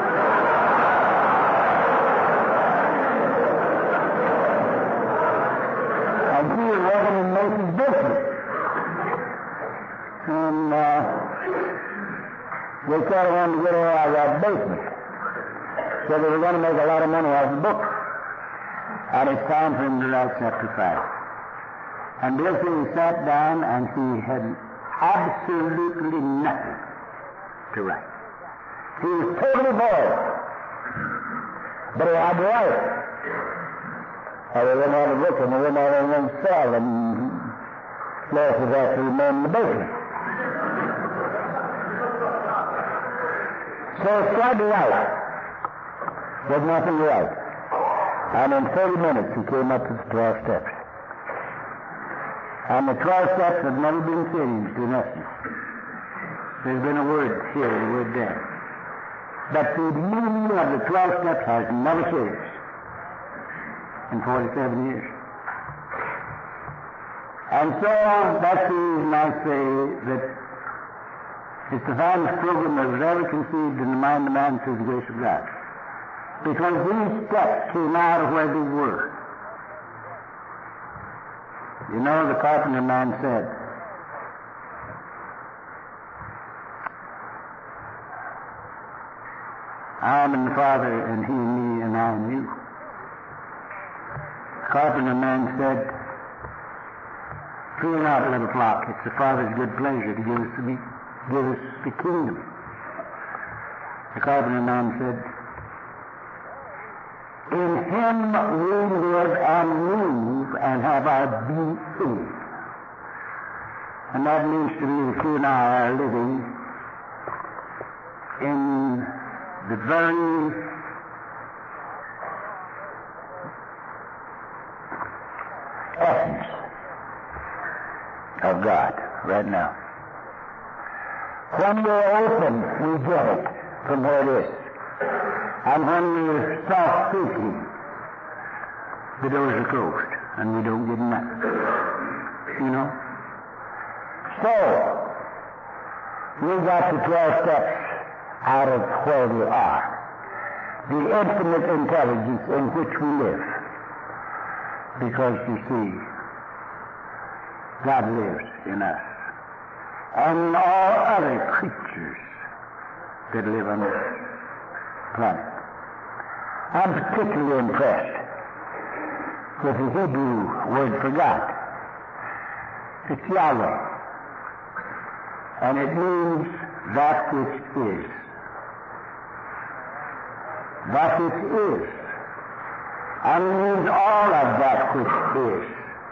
A: And she was working in Macy's basement. And they kind of wanted to get her out of that basement. So they were going to make a lot of money off the book. And it's time for him to write chapter 5. And Bill sat down and he had absolutely nothing to write. He was totally bored. But he had to write. And they wouldn't have a book and they wouldn't have anything to sell, and Lois was asked to remain in the basement. So he tried to write. There's nothing to write. And in 30 minutes he came up to the 12 steps. And the 12 steps have never been changed in essence. There's been a word here, a word there. But the meaning of the 12 steps has never changed in 47 years. And so that's the reason I say that it's the finest program that was ever conceived in the mind of man through the grace of God. Because these steps came out of where they were. You know, the carpenter man said, I am in the Father, and he in me, and I in you. The carpenter man said, fear not, little flock, it's the Father's good pleasure to give us the kingdom. The carpenter man said, in him we live and move and have our being. And that means to me that you and I are living in the very essence of God right now. When we're open, we get it from where it is. And when we're self-seeking, the doors are closed, and we don't get nothing. You know? So, we got the 12 steps out of where we are. The infinite intelligence in which we live. Because you see, God lives in us. And in all other creatures that live on this planet. I'm particularly impressed with the Hebrew word for God. It's Yahweh. And it means that which is. That which is. And it means all of that which is.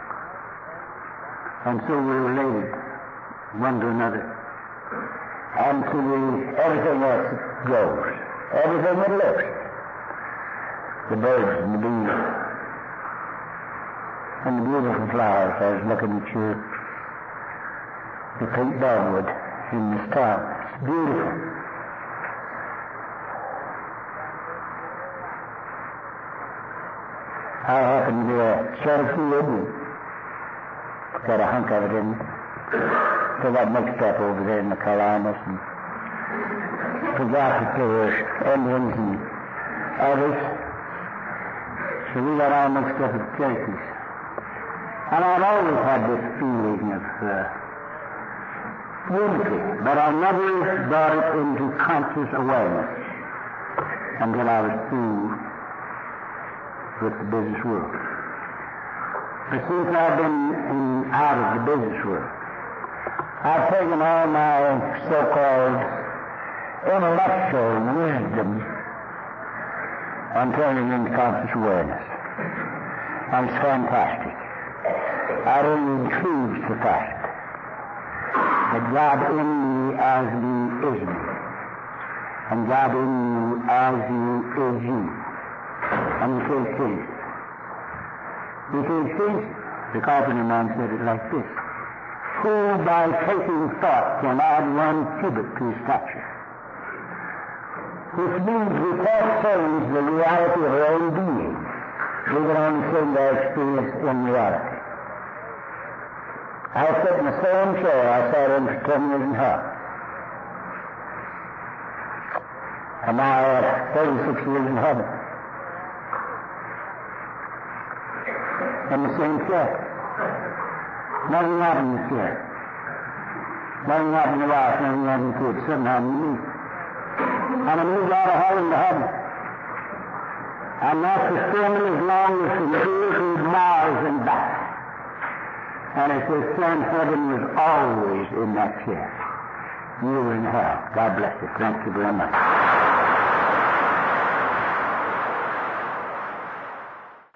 A: And so we're related one to another. And to everything else that goes. Everything that lives. The birds and the bees. And the beautiful flowers. I was looking at the pink dogwood in this town. It's beautiful. I happened to be a Cherokee Indian. Got a hunk of it in me. So got mixed up over there in the Carolinas and forgot that there were Indians and others. So we got all mixed up with Cherokees. And I've always had this feeling of unity, but I never brought it into conscious awareness until I was through with the business world. But since I've been out of the business world, I've taken all my so-called intellectual wisdom and turned it into conscious awareness. And it's fantastic. I really intrigues the fact that God in me as me is me, and God in you as you is you. And you can't change it. You can't change it. The carpenter man said it like this: who by taking thought can add 1 cubit to his stature? Which means we can't change the reality of our own being. We can only change our experience in reality. I sat in the same chair I sat in for 10 years and a half. And now I have 36 years in heaven. In the same chair. Nothing happened in the chair. Nothing happened to the wife, nothing happened to the kids. Something happened to me. And I moved out of hell into heaven. And that's the sermon as long as from here to Mars and back. And it says, son, heaven was always in that chair. You were in hell. God bless you. Thank you very much.